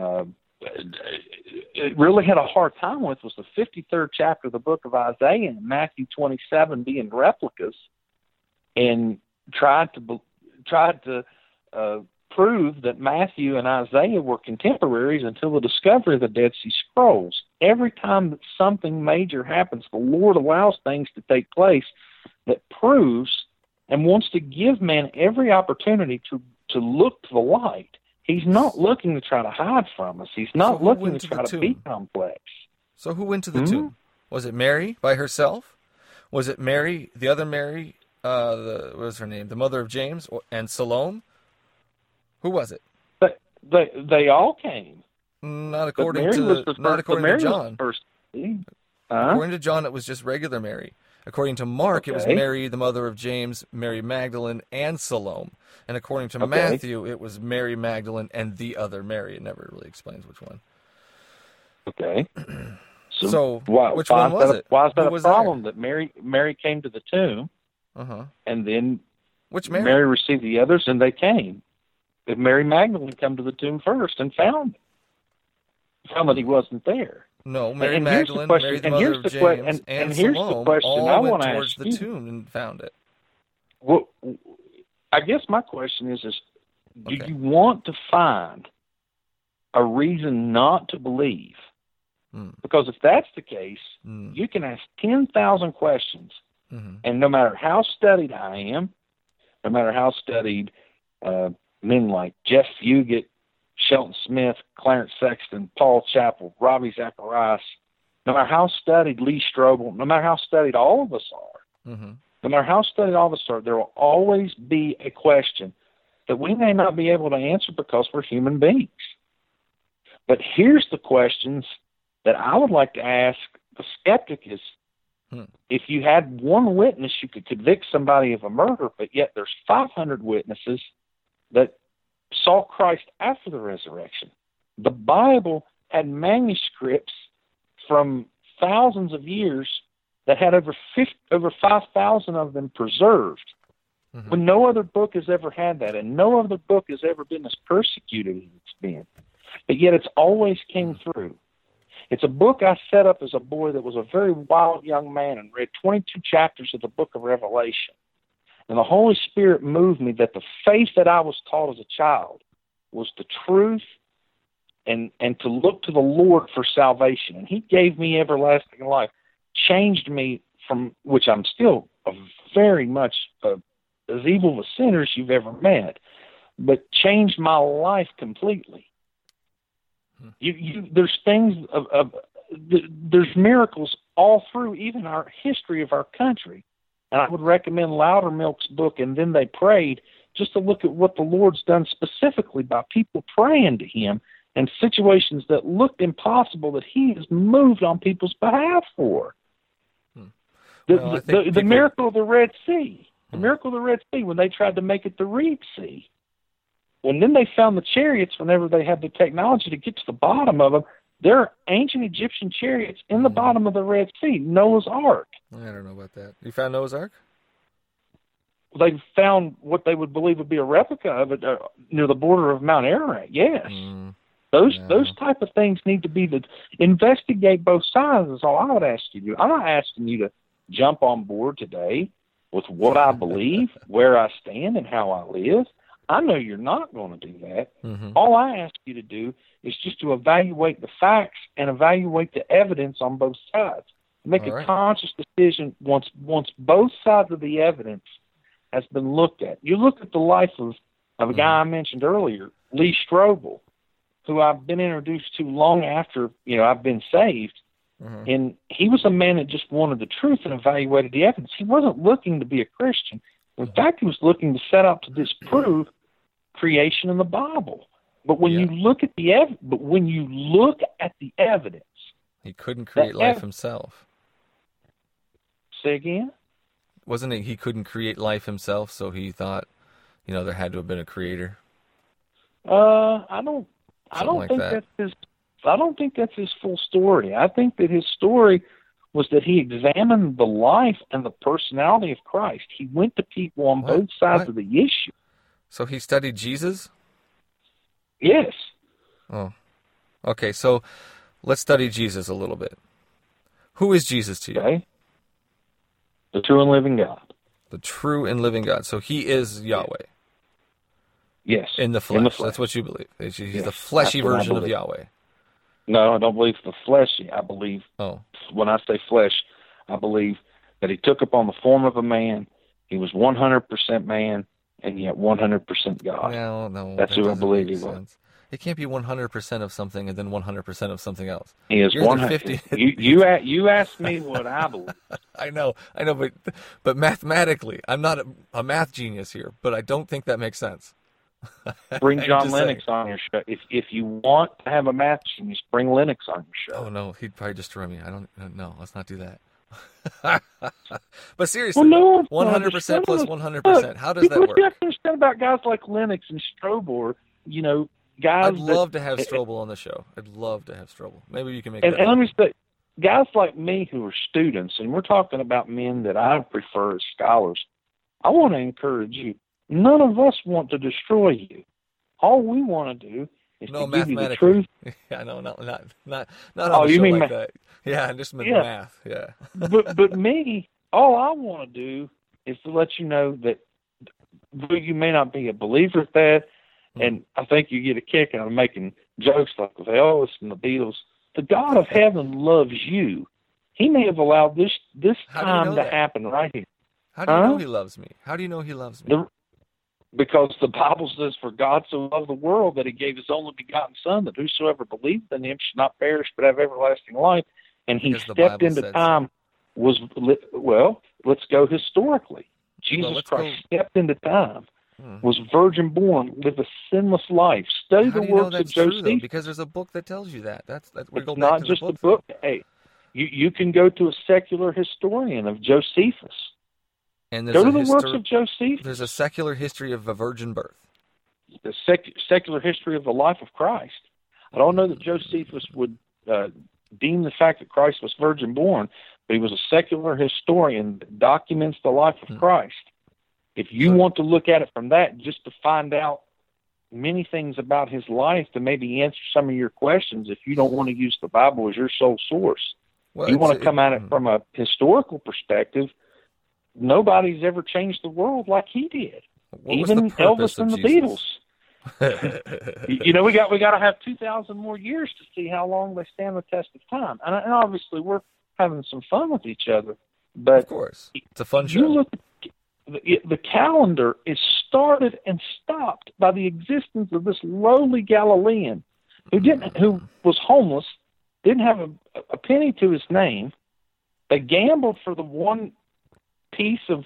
Speaker 4: it really had a hard time with, was the 53rd chapter of the book of Isaiah and Matthew 27 being replicas, and tried to prove that Matthew and Isaiah were contemporaries until the discovery of the Dead Sea Scrolls. Every time that something major happens, the Lord allows things to take place that proves and wants to give man every opportunity to look to the light. He's not looking to try to hide from us. He's not
Speaker 1: So who
Speaker 4: looking
Speaker 1: went
Speaker 4: to
Speaker 1: to
Speaker 4: try
Speaker 1: the
Speaker 4: to be
Speaker 1: tomb?
Speaker 4: complex.
Speaker 1: So who went to the tomb? Was it Mary by herself? Was it Mary, the other Mary, what was her name? The mother of James and Salome? Who was it?
Speaker 4: But they all came.
Speaker 1: Not
Speaker 4: But
Speaker 1: according
Speaker 4: Mary
Speaker 1: to
Speaker 4: was the
Speaker 1: not
Speaker 4: first.
Speaker 1: according
Speaker 4: Mary
Speaker 1: to
Speaker 4: was
Speaker 1: John.
Speaker 4: the first.
Speaker 1: According to John, it was just regular Mary. According to Mark, it was
Speaker 4: Okay.
Speaker 1: Mary, the mother of James, Mary Magdalene, and Salome. And according to
Speaker 4: Okay.
Speaker 1: Matthew, it was Mary Magdalene and the other Mary. It never really explains which one.
Speaker 4: Okay.
Speaker 1: So,
Speaker 4: why,
Speaker 1: which
Speaker 4: why
Speaker 1: one
Speaker 4: is
Speaker 1: was
Speaker 4: that,
Speaker 1: it?
Speaker 4: Why is that
Speaker 1: Who
Speaker 4: a
Speaker 1: was
Speaker 4: problem that Mary came to the tomb
Speaker 1: Uh-huh.
Speaker 4: and then
Speaker 1: Which Mary?
Speaker 4: Mary received the others and they came? If Mary Magdalene come to the tomb first and found that he wasn't there.
Speaker 1: No, Mary
Speaker 4: And here's the
Speaker 1: Magdalene,
Speaker 4: question-
Speaker 1: Mary the
Speaker 4: and
Speaker 1: mother
Speaker 4: here's
Speaker 1: of
Speaker 4: the
Speaker 1: James,
Speaker 4: que- and
Speaker 1: and
Speaker 4: here's the
Speaker 1: Salome
Speaker 4: question
Speaker 1: all
Speaker 4: I
Speaker 1: went
Speaker 4: wanna
Speaker 1: towards
Speaker 4: ask
Speaker 1: the
Speaker 4: you.
Speaker 1: tomb and found it.
Speaker 4: Well, I guess my question is do
Speaker 1: Okay.
Speaker 4: you want to find a reason not to believe?
Speaker 1: Hmm.
Speaker 4: Because if that's the case,
Speaker 1: Hmm.
Speaker 4: you can ask 10,000 questions And no matter how studied I am, no matter how studied men like Jeff Fugit, Shelton Smith, Clarence Sexton, Paul Chappell, Ravi Zacharias, no matter how studied Lee Strobel, no matter how studied all of us are, no matter how studied all of us are, there will always be a question that we may not be able to answer because we're human beings. But here's the questions that I would like to ask the skeptic is, if you had one witness, you could convict somebody of a murder, but yet there's 500 witnesses that saw Christ after the resurrection. The Bible had manuscripts from thousands of years that had over 5,000 of them preserved. When no other book has ever had that, and no other book has ever been as persecuted as it's been. But yet it's always came through. It's a book I set up as a boy that was a very wild young man and read 22 chapters of the book of Revelation. And the Holy Spirit moved me that the faith that I was taught as a child was the truth and to look to the Lord for salvation. And he gave me everlasting life, changed me from, which I'm still a very much as evil a sinner as you've ever met, but changed my life completely. There's things there's miracles all through even our history of our country. And I would recommend Loudermilk's book, And Then They Prayed, just to look at what the Lord's done specifically by people praying to him and situations that looked impossible that he has moved on people's behalf for. The miracle of the Red Sea. The miracle of the Red Sea, when they tried to make it the Reed Sea. When then they found the chariots, whenever they had the technology to get to the bottom of them, there are ancient Egyptian chariots in the bottom of the Red Sea, Noah's Ark.
Speaker 1: I don't know about that. You found Noah's Ark?
Speaker 4: They found what they would believe would be a replica of it near the border of Mount Ararat, yes. Those type of things need to be investigate both sides is all I would ask you to do. I'm not asking you to jump on board today with what I believe, where I stand, and how I live. I know you're not going to do that. All I ask you to do is just to evaluate the facts and evaluate the evidence on both sides. Make a conscious decision once both sides of the evidence has been looked at. You look at the life of a guy I mentioned earlier, Lee Strobel, who I've been introduced to long after I've been saved. And he was a man that just wanted the truth and evaluated the evidence. He wasn't looking to be a Christian. In fact, he was looking to set out to disprove creation in the Bible. But when you look at the evidence,
Speaker 1: he couldn't create life himself.
Speaker 4: Say again?
Speaker 1: Wasn't it he couldn't create life himself, so he thought, there had to have been a creator?
Speaker 4: I don't think that's his full story. I think that his story was that he examined the life and the personality of Christ. He went to people on both sides of the issue.
Speaker 1: So he studied Jesus?
Speaker 4: Yes.
Speaker 1: Oh. Okay, so let's study Jesus a little bit. Who is Jesus to you?
Speaker 4: Okay. The true and living God.
Speaker 1: The true and living God. So he is Yahweh.
Speaker 4: Yes.
Speaker 1: In the flesh. That's what you believe. He's the fleshy version of Yahweh.
Speaker 4: No, I don't believe the fleshy. I believe, when I say flesh, I believe that he took upon the form of a man. He was 100% man and yet 100% God.
Speaker 1: No.
Speaker 4: That's who I believe he was.
Speaker 1: It can't be 100% of something and then 100% of something else.
Speaker 4: He is 150. You asked me what I believe.
Speaker 1: I know, but mathematically, I'm not a math genius here, but I don't think that makes sense.
Speaker 4: Bring John Lennox on your show. If you want to have a math genius, bring Lennox on your show.
Speaker 1: Oh no, he'd probably destroy me. No, let's not do that. But seriously, 100% plus 100%. How does that work?
Speaker 4: What do you have to understand about guys like Lennox and Strobel? Guys.
Speaker 1: I'd love to have Strobel on the show. I'd love to have Strobel. Maybe you can make.
Speaker 4: And let me say, guys like me who are students, and we're talking about men that I prefer as scholars. I want to encourage you. None of us want to destroy you. All we want to do is to give you the truth.
Speaker 1: Yeah, no, not on the show like that. Yeah, I just meant math. Yeah.
Speaker 4: but me, all I want to do is to let you know that you may not be a believer at that, and I think you get a kick out of making jokes like the Elvis and the Beatles. The God of heaven loves you. He may have allowed this
Speaker 1: How do you know
Speaker 4: time to
Speaker 1: that?
Speaker 4: happen right here.
Speaker 1: How do you know he loves me? How do you know he loves me?
Speaker 4: Because the Bible says, "For God so loved the world that he gave his only begotten Son, that whosoever believes in him should not perish but have everlasting life." And he
Speaker 1: Because the
Speaker 4: stepped
Speaker 1: Bible
Speaker 4: into
Speaker 1: said
Speaker 4: time. Well, let's go historically. Jesus
Speaker 1: let's
Speaker 4: Christ
Speaker 1: go-
Speaker 4: stepped into time, was virgin born, lived a sinless life. Study
Speaker 1: How
Speaker 4: the
Speaker 1: do you know
Speaker 4: works of
Speaker 1: that's true, though?
Speaker 4: Josephus.
Speaker 1: Because there's a book that tells you that. We go
Speaker 4: It's
Speaker 1: back
Speaker 4: not
Speaker 1: to
Speaker 4: just
Speaker 1: the
Speaker 4: a
Speaker 1: book.
Speaker 4: book. Hey, you can go to a secular historian of Josephus.
Speaker 1: And there's
Speaker 4: Go to
Speaker 1: a
Speaker 4: the works of Josephus.
Speaker 1: There's a secular history of a virgin birth.
Speaker 4: The secular history of the life of Christ. I don't know that Josephus would deem the fact that Christ was virgin born, but he was a secular historian that documents the life of Christ. If you want to look at it from that, just to find out many things about his life to maybe answer some of your questions, if you don't want to use the Bible as your sole source, you want to come at it from a historical perspective. Nobody's ever changed the world like he did.
Speaker 1: What was
Speaker 4: Even
Speaker 1: the purpose
Speaker 4: Elvis and
Speaker 1: of
Speaker 4: the
Speaker 1: Jesus?
Speaker 4: Beatles. We got to have 2,000 more years to see how long they stand the test of time. And obviously, we're having some fun with each other. But
Speaker 1: Of course, it's a fun show.
Speaker 4: you look, the calendar is started and stopped by the existence of this lowly Galilean who was homeless, didn't have a penny to his name. They gambled for the one piece of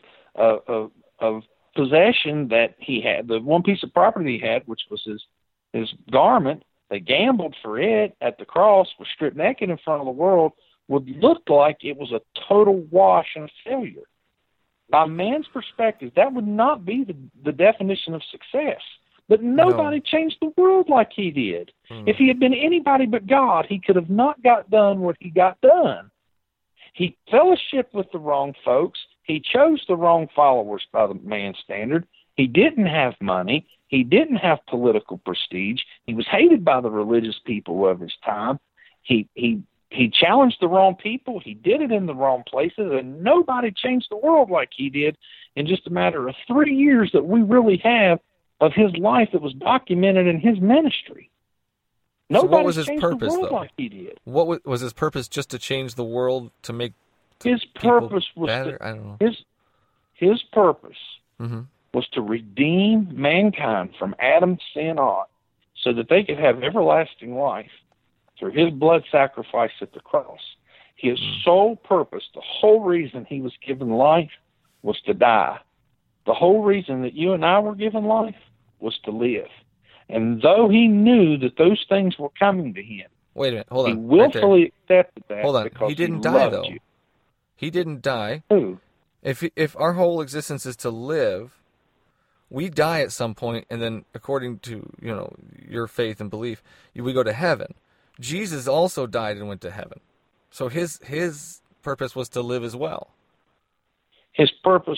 Speaker 4: possession that he had, the one piece of property he had, which was his garment. They gambled for it at the cross, was stripped naked in front of the world, would look like it was a total wash and a failure. By man's perspective, that would not be the definition of success. But nobody changed the world like he did. If he had been anybody but God, he could have not got done what he got done. He fellowshiped with the wrong folks. He chose the wrong followers by the man's standard. He didn't have money. He didn't have political prestige. He was hated by the religious people of his time. He challenged the wrong people. He did it in the wrong places, and nobody changed the world like he did in just a matter of 3 years that we really have of his life that was documented in his ministry. Nobody
Speaker 1: So what was his
Speaker 4: changed
Speaker 1: purpose,
Speaker 4: the world
Speaker 1: though?
Speaker 4: like he did.
Speaker 1: What was his purpose? Just to change the world, to make
Speaker 4: His
Speaker 1: people
Speaker 4: purpose was
Speaker 1: better? I don't know.
Speaker 4: his purpose
Speaker 1: Mm-hmm.
Speaker 4: was to redeem mankind from Adam's sin on, so that they could have everlasting life through his blood sacrifice at the cross. His sole purpose, the whole reason he was given life, was to die. The whole reason that you and I were given life was to live. And though he knew that those things were coming to him,
Speaker 1: Wait a minute. Hold
Speaker 4: he
Speaker 1: on. Right there.
Speaker 4: willfully accepted that.
Speaker 1: Hold on.
Speaker 4: Because
Speaker 1: He didn't die,
Speaker 4: loved
Speaker 1: though.
Speaker 4: you.
Speaker 1: He didn't die.
Speaker 4: Who?
Speaker 1: If our whole existence is to live, we die at some point, and then according to your faith and belief, we go to heaven. Jesus also died and went to heaven, so his purpose was to live as well.
Speaker 4: His purpose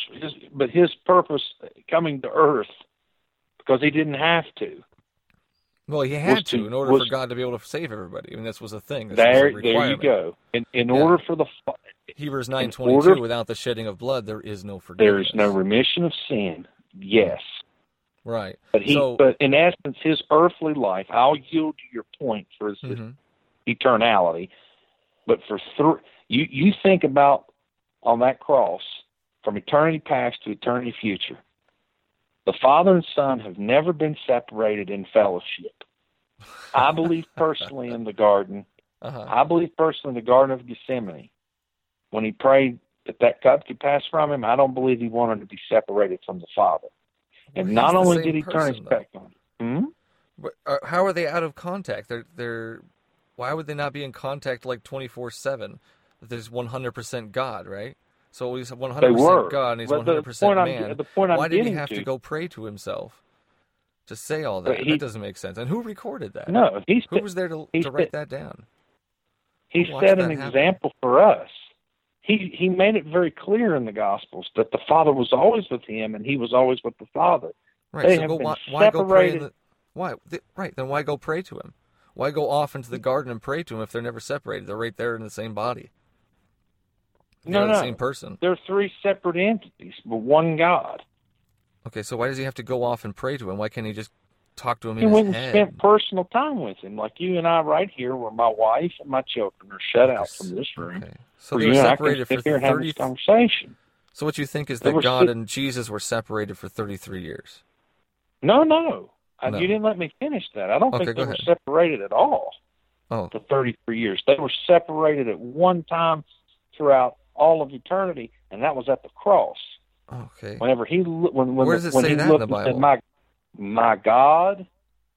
Speaker 4: coming to earth, because he didn't have to.
Speaker 1: Well, he had to in order for God to be able to save everybody. I mean, this was a thing. This was a
Speaker 4: There you
Speaker 1: requirement.
Speaker 4: go. In order for the
Speaker 1: Hebrews 9:22, without the shedding of blood, there is no forgiveness.
Speaker 4: there is no remission of sin. Yes.
Speaker 1: Right.
Speaker 4: But in essence, his earthly life, I'll yield to your point for his eternality. But you think about on that cross, from eternity past to eternity future, the Father and Son have never been separated in fellowship. I believe personally in the garden. I believe personally in the Garden of Gethsemane. When he prayed that cup could pass from him, I don't believe he wanted to be separated from the Father. And not only did he turn his back on him.
Speaker 1: But how are they out of contact? They're why would they not be in contact like 24/7? There's 100% God, right? So he's 100% God and he's 100% man. Why did he have to go pray to himself to say all that? That doesn't make sense. And who recorded that?
Speaker 4: No,
Speaker 1: who was there to write that down?
Speaker 4: He set an example for us. He made it very clear in the Gospels that the Father was always with him and he was always with the Father.
Speaker 1: Right.
Speaker 4: They
Speaker 1: so
Speaker 4: have been
Speaker 1: why go pray?
Speaker 4: separated.
Speaker 1: Then why go pray to him? Why go off into the garden and pray to him if they're never separated? They're right there in the same body. They're the same person.
Speaker 4: They're three separate entities, but one God.
Speaker 1: Okay, so why does he have to go off and pray to him? Why can't he just talk to him
Speaker 4: He
Speaker 1: in
Speaker 4: went
Speaker 1: his
Speaker 4: and
Speaker 1: head.
Speaker 4: spent personal time with him, like you and I right here, where my wife and my children are shut out from this room.
Speaker 1: Okay. So
Speaker 4: where
Speaker 1: they were
Speaker 4: you and I can
Speaker 1: separated for
Speaker 4: sit here and have this
Speaker 1: 30.
Speaker 4: conversation.
Speaker 1: So what you think is
Speaker 4: They
Speaker 1: that
Speaker 4: were
Speaker 1: God
Speaker 4: sit-
Speaker 1: and Jesus were separated for 33 years?
Speaker 4: No.
Speaker 1: No.
Speaker 4: You didn't let me finish that. I don't
Speaker 1: Okay,
Speaker 4: think
Speaker 1: go
Speaker 4: they were
Speaker 1: ahead.
Speaker 4: separated at all
Speaker 1: Oh,
Speaker 4: for 33 years. They were separated at one time throughout all of eternity, and that was at the cross.
Speaker 1: okay.
Speaker 4: Whenever he when
Speaker 1: Where does it
Speaker 4: when
Speaker 1: say
Speaker 4: he
Speaker 1: that in
Speaker 4: looked
Speaker 1: the
Speaker 4: and said,
Speaker 1: Bible?
Speaker 4: my God,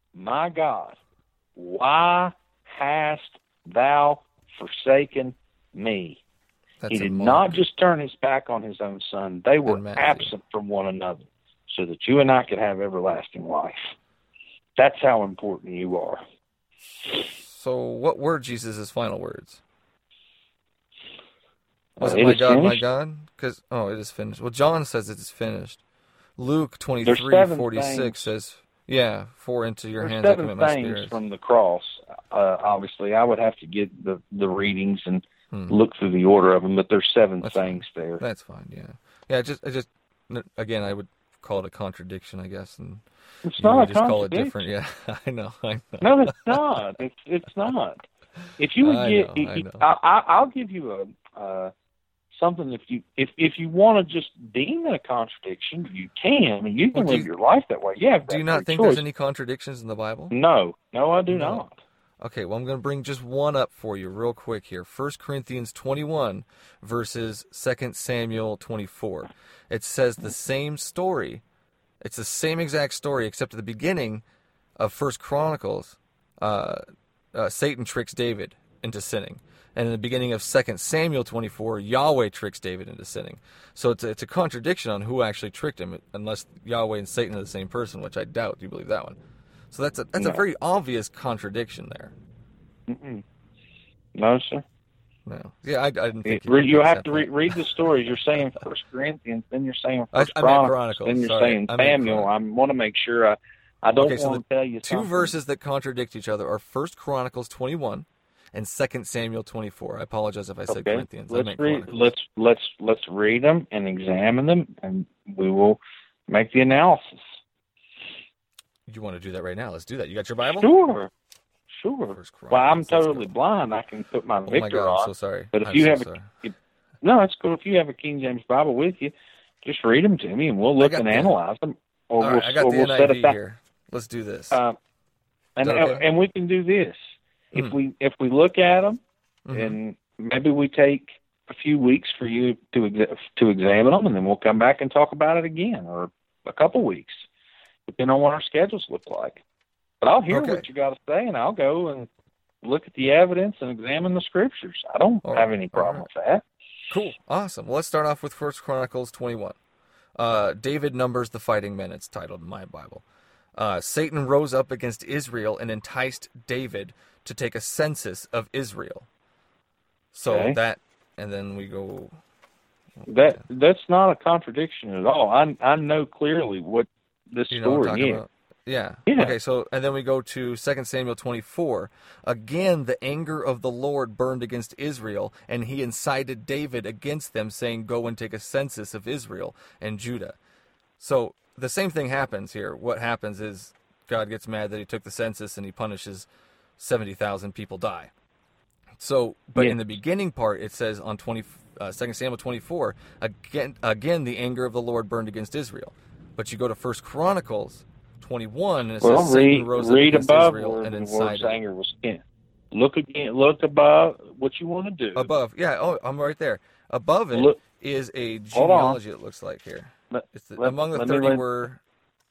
Speaker 4: why hast thou forsaken me?
Speaker 1: That's
Speaker 4: He
Speaker 1: in
Speaker 4: did
Speaker 1: Mark.
Speaker 4: not just turn his back on his own son. They were
Speaker 1: Matthew.
Speaker 4: absent from one another so that you and I could have everlasting life. That's how important you are.
Speaker 1: So what were Jesus' final words? Was
Speaker 4: It
Speaker 1: it my
Speaker 4: is
Speaker 1: God, my
Speaker 4: finished.
Speaker 1: God? Because it is finished. Well, John says it is finished. Luke
Speaker 4: There's
Speaker 1: 23:46
Speaker 4: 7
Speaker 1: says, "Yeah, pour into your
Speaker 4: There's
Speaker 1: hands I
Speaker 4: 7
Speaker 1: commit my
Speaker 4: things
Speaker 1: spirit."
Speaker 4: from the cross. Obviously, I would have to get the readings and
Speaker 1: Hmm.
Speaker 4: look through the order of them, but there's 7
Speaker 1: That's
Speaker 4: things there.
Speaker 1: That's fine. Yeah, yeah. I just again, I would call it a contradiction, I guess, and
Speaker 4: It's
Speaker 1: you
Speaker 4: not
Speaker 1: would
Speaker 4: a
Speaker 1: just call it
Speaker 4: contradiction.
Speaker 1: different. Yeah, I know.
Speaker 4: No, it's not. It's not. If you would
Speaker 1: I
Speaker 4: get,
Speaker 1: know, I know.
Speaker 4: I'll give you something. If you want to just deem it a contradiction, you can. I mean, you can
Speaker 1: Well,
Speaker 4: live your life that way. You have
Speaker 1: Do you
Speaker 4: that
Speaker 1: not
Speaker 4: free
Speaker 1: think
Speaker 4: choice.
Speaker 1: there's any contradictions in the Bible?
Speaker 4: No, I do
Speaker 1: No.
Speaker 4: not.
Speaker 1: Okay, well, I'm going to bring just one up for you real quick here. 1 Corinthians 21 versus 2 Samuel 24. It says the same story. It's the same exact story, except at the beginning of 1 Chronicles, Satan tricks David into sinning. And in the beginning of 2 Samuel 24, Yahweh tricks David into sinning. So it's a contradiction on who actually tricked him, unless Yahweh and Satan are the same person, which I doubt. Do you believe that one? So that's a
Speaker 4: No.
Speaker 1: very obvious contradiction there.
Speaker 4: Mm-mm. No, sir.
Speaker 1: No. Yeah, I didn't think
Speaker 4: You have
Speaker 1: accept
Speaker 4: to
Speaker 1: that.
Speaker 4: read the stories. You're saying First Corinthians, then you're saying First
Speaker 1: I meant
Speaker 4: Chronicles,
Speaker 1: Chronicles,
Speaker 4: then you're
Speaker 1: sorry.
Speaker 4: saying
Speaker 1: I meant
Speaker 4: Samuel. I
Speaker 1: Chronicles.
Speaker 4: want to make sure I don't
Speaker 1: Okay, so
Speaker 4: want to tell you
Speaker 1: Two
Speaker 4: something.
Speaker 1: verses that contradict each other are 1 Chronicles 21 and 2 Samuel 24. I apologize if I said
Speaker 4: Okay,
Speaker 1: Corinthians. I
Speaker 4: let's
Speaker 1: meant
Speaker 4: read.
Speaker 1: Chronicles.
Speaker 4: Let's read them and examine them, and we will make the analysis.
Speaker 1: You want to do that right now? Let's do that. You got your Bible?
Speaker 4: Sure.
Speaker 1: First Chronicles,
Speaker 4: Well, I'm
Speaker 1: let's
Speaker 4: totally
Speaker 1: go.
Speaker 4: blind. I can put my
Speaker 1: Oh my
Speaker 4: Victor
Speaker 1: God,
Speaker 4: on.
Speaker 1: I'm so sorry.
Speaker 4: But if
Speaker 1: I'm
Speaker 4: you
Speaker 1: so
Speaker 4: have
Speaker 1: sorry.
Speaker 4: No, it's cool. If you have a King James Bible with you, just read them to me, and we'll look
Speaker 1: got
Speaker 4: and
Speaker 1: the-
Speaker 4: analyze them. Or
Speaker 1: All
Speaker 4: we'll,
Speaker 1: right, I got
Speaker 4: or
Speaker 1: the
Speaker 4: we'll set
Speaker 1: NIV
Speaker 4: aside.
Speaker 1: here. Let's do this.
Speaker 4: And
Speaker 1: Is that okay?
Speaker 4: and we can do this if
Speaker 1: Hmm.
Speaker 4: we look at them,
Speaker 1: Mhm.
Speaker 4: and maybe we take a few weeks for you to examine them, and then we'll come back and talk about it again, or a couple weeks, depending on what our schedules look like. But I'll hear
Speaker 1: Okay.
Speaker 4: what you got to say, and I'll go and look at the evidence and examine the scriptures. I don't
Speaker 1: All
Speaker 4: have
Speaker 1: right,
Speaker 4: any
Speaker 1: all
Speaker 4: problem
Speaker 1: right.
Speaker 4: with that.
Speaker 1: Cool. Awesome. Well, let's start off with 1 Chronicles 21. David numbers the fighting men. It's titled in my Bible. Satan rose up against Israel and enticed David to take a census of Israel. So
Speaker 4: Okay.
Speaker 1: and then we go.
Speaker 4: That's not a contradiction at all. I know clearly what this
Speaker 1: You know what I'm
Speaker 4: story
Speaker 1: talking
Speaker 4: is.
Speaker 1: about? Yeah.
Speaker 4: Yeah.
Speaker 1: Okay, so, and then we go to 2 Samuel 24. Again, the anger of the Lord burned against Israel, and he incited David against them, saying, "Go and take a census of Israel and Judah." So the same thing happens here. What happens is God gets mad that he took the census, and he punishes 70,000 people die. So, but
Speaker 4: Yeah.
Speaker 1: in the beginning part, it says on 2 Samuel 24, again, the anger of the Lord burned against Israel. But you go to 1 Chronicles 21, and it
Speaker 4: Well,
Speaker 1: says Satan rose up
Speaker 4: read
Speaker 1: against
Speaker 4: above
Speaker 1: Israel
Speaker 4: where
Speaker 1: and
Speaker 4: the word's
Speaker 1: incited.
Speaker 4: anger was spent. Look above what you want to do.
Speaker 1: Above, yeah, I'm right there. Above it is
Speaker 4: Look-
Speaker 1: a
Speaker 4: Hold on.
Speaker 1: genealogy, it looks like here. It's among the 30 were...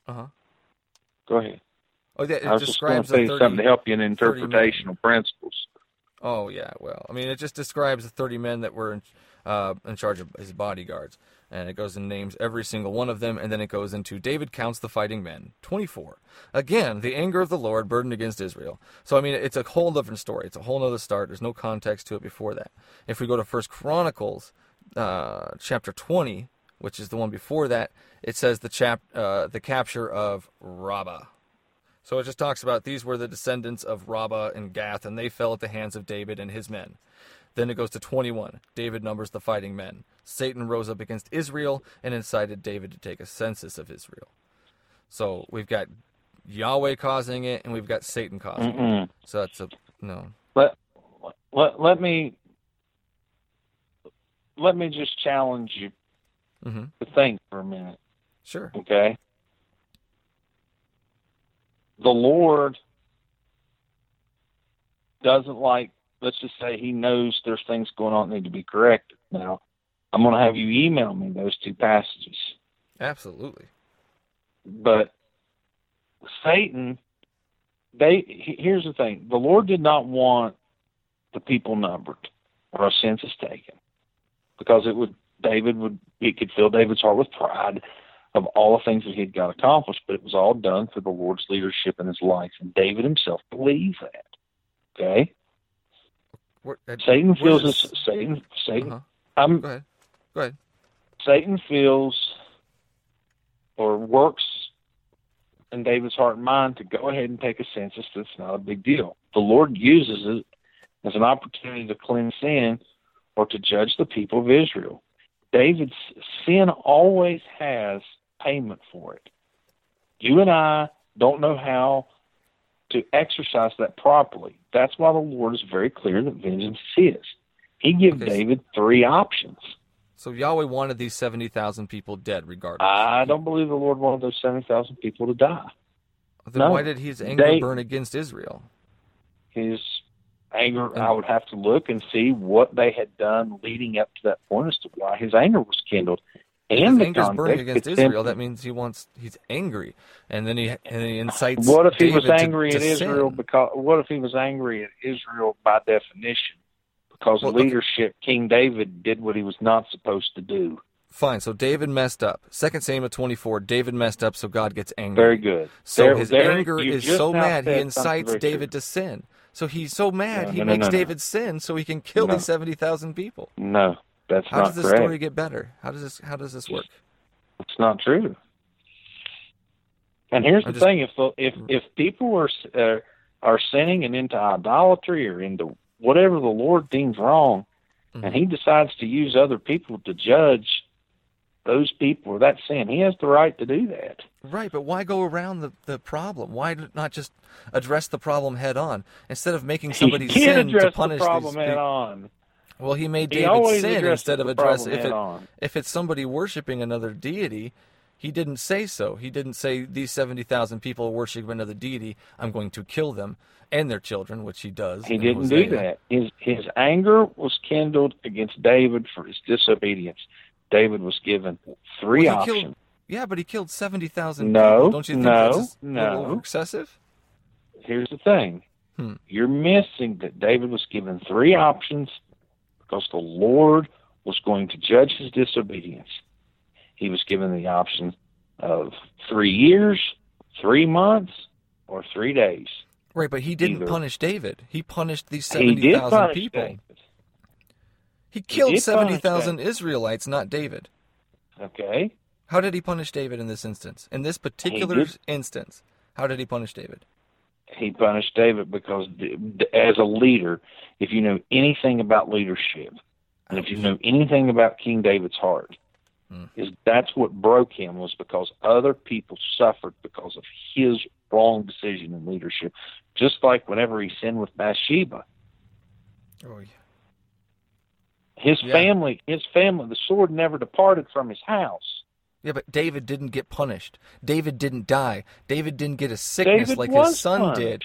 Speaker 4: Go ahead.
Speaker 1: Oh, yeah, it
Speaker 4: I was just going
Speaker 1: describes
Speaker 4: to say
Speaker 1: the 30...
Speaker 4: something to help you in
Speaker 1: 30 men.
Speaker 4: interpretational principles.
Speaker 1: Oh, yeah, well, I mean, it just describes the 30 men that were in charge of his bodyguards. And it goes and names every single one of them, and then it goes into David counts the fighting men. 24. Again, the anger of the Lord burdened against Israel. So, I mean, it's a whole different story. It's a whole other start. There's no context to it before that. If we go to 1 Chronicles, chapter 20, which is the one before that, it says the capture of Rabbah. So it just talks about these were the descendants of Rabbah and Gath, and they fell at the hands of David and his men. Then it goes to 21. David numbers the fighting men. Satan rose up against Israel and incited David to take a census of Israel. So we've got Yahweh causing it, and we've got Satan causing it. So that's a no.
Speaker 4: Let me just challenge you to think for a minute.
Speaker 1: Sure.
Speaker 4: Okay. The Lord doesn't like, let's just say he knows there's things going on that need to be corrected. Now, I'm going to have you email me those two passages.
Speaker 1: Absolutely.
Speaker 4: But Satan, here's the thing. The Lord did not want the people numbered or a census taken, because it could fill David's heart with pride of all the things that he had got accomplished, but it was all done through the Lord's leadership in his life, and David himself believed that. Okay? Satan feels this. Satan.
Speaker 1: Go ahead.
Speaker 4: Satan feels or works in David's heart and mind to go ahead and take a census. That's not a big deal. The Lord uses it as an opportunity to cleanse sin or to judge the people of Israel. David's sin always has payment for it. You and I don't know how to exercise that properly. That's why the Lord is very clear that vengeance is his. He gave David 3 options.
Speaker 1: So Yahweh wanted these 70,000 people dead regardless.
Speaker 4: I don't believe the Lord wanted those 70,000 people to die.
Speaker 1: Then why did his anger burn against Israel?
Speaker 4: His anger, I would have to look and see what they had done leading up to that point as to why his anger was kindled. And
Speaker 1: his anger's burning against Israel. That means he's angry, and then he incites.
Speaker 4: What if he
Speaker 1: David
Speaker 4: was angry at
Speaker 1: to
Speaker 4: Israel?
Speaker 1: sin?
Speaker 4: What if he was angry at Israel by definition? Because leadership, King David did what he was not supposed to do.
Speaker 1: Fine, so David messed up. 2 Samuel 24, David messed up, so God gets angry.
Speaker 4: Very good.
Speaker 1: So his anger is so mad, he incites David to sin. So he's so mad, he makes David sin so he can kill these 70,000 people.
Speaker 4: No, that's not correct.
Speaker 1: How does this story get better? How does this work?
Speaker 4: It's not true. And here's the thing: if people are sinning and into idolatry or into whatever the Lord deems wrong, and he decides to use other people to judge those people or that sin, he has the right to do that.
Speaker 1: Right, but why go around the problem? Why not just address the problem head on instead of making somebody sin to punish
Speaker 4: the problem
Speaker 1: these
Speaker 4: head
Speaker 1: people?
Speaker 4: on.
Speaker 1: Well, he made David sin instead of address if it's somebody worshiping another deity. He didn't say so. He didn't say these 70,000 people worship another deity, I'm going to kill them and their children, which he does.
Speaker 4: He didn't do that. His anger was kindled against David for his disobedience. David was given 3 options.
Speaker 1: But he killed 70,000 people. Don't you think that's a little excessive?
Speaker 4: Here's the thing. You're missing that David was given 3 options because the Lord was going to judge his disobedience. He was given the option of 3 years, 3 months, or 3 days.
Speaker 1: Right, but he didn't punish David. He punished these 70,000 people.
Speaker 4: David.
Speaker 1: He killed 70,000 Israelites, not David.
Speaker 4: Okay.
Speaker 1: How did he punish David in this instance? In this particular instance, how did he punish David?
Speaker 4: He punished David because as a leader, if you know anything about leadership, and if you know anything about King David's heart, that's what broke him, was because other people suffered because of his wrong decision in leadership. Just like whenever he sinned with Bathsheba.
Speaker 1: Oh, yeah.
Speaker 4: His family, the sword never departed from his house.
Speaker 1: Yeah, but David didn't get punished. David didn't die. David didn't get a sickness like his son did.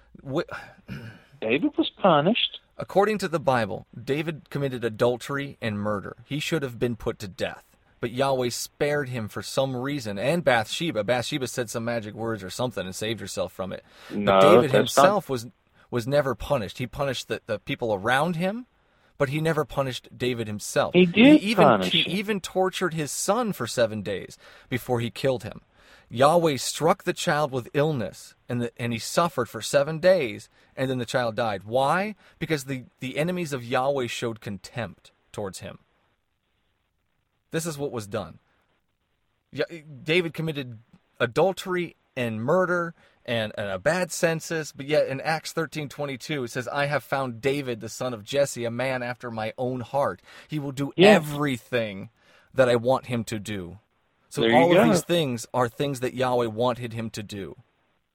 Speaker 4: David was punished.
Speaker 1: According to the Bible, David committed adultery and murder. He should have been put to death. But Yahweh spared him for some reason. And Bathsheba. Bathsheba said some magic words or something and saved herself from it. But David himself was never punished. He punished the people around him, but he never punished David himself.
Speaker 4: He did
Speaker 1: He even tortured his son for 7 days before he killed him. Yahweh struck the child with illness, and he suffered for 7 days, and then the child died. Why? Because the enemies of Yahweh showed contempt towards him. This is what was done. David committed adultery and murder and a bad census, but yet in Acts 13:22 it says, I have found David, the son of Jesse, a man after my own heart. He will do everything that I want him to do. So all of these things are things that Yahweh wanted him to do.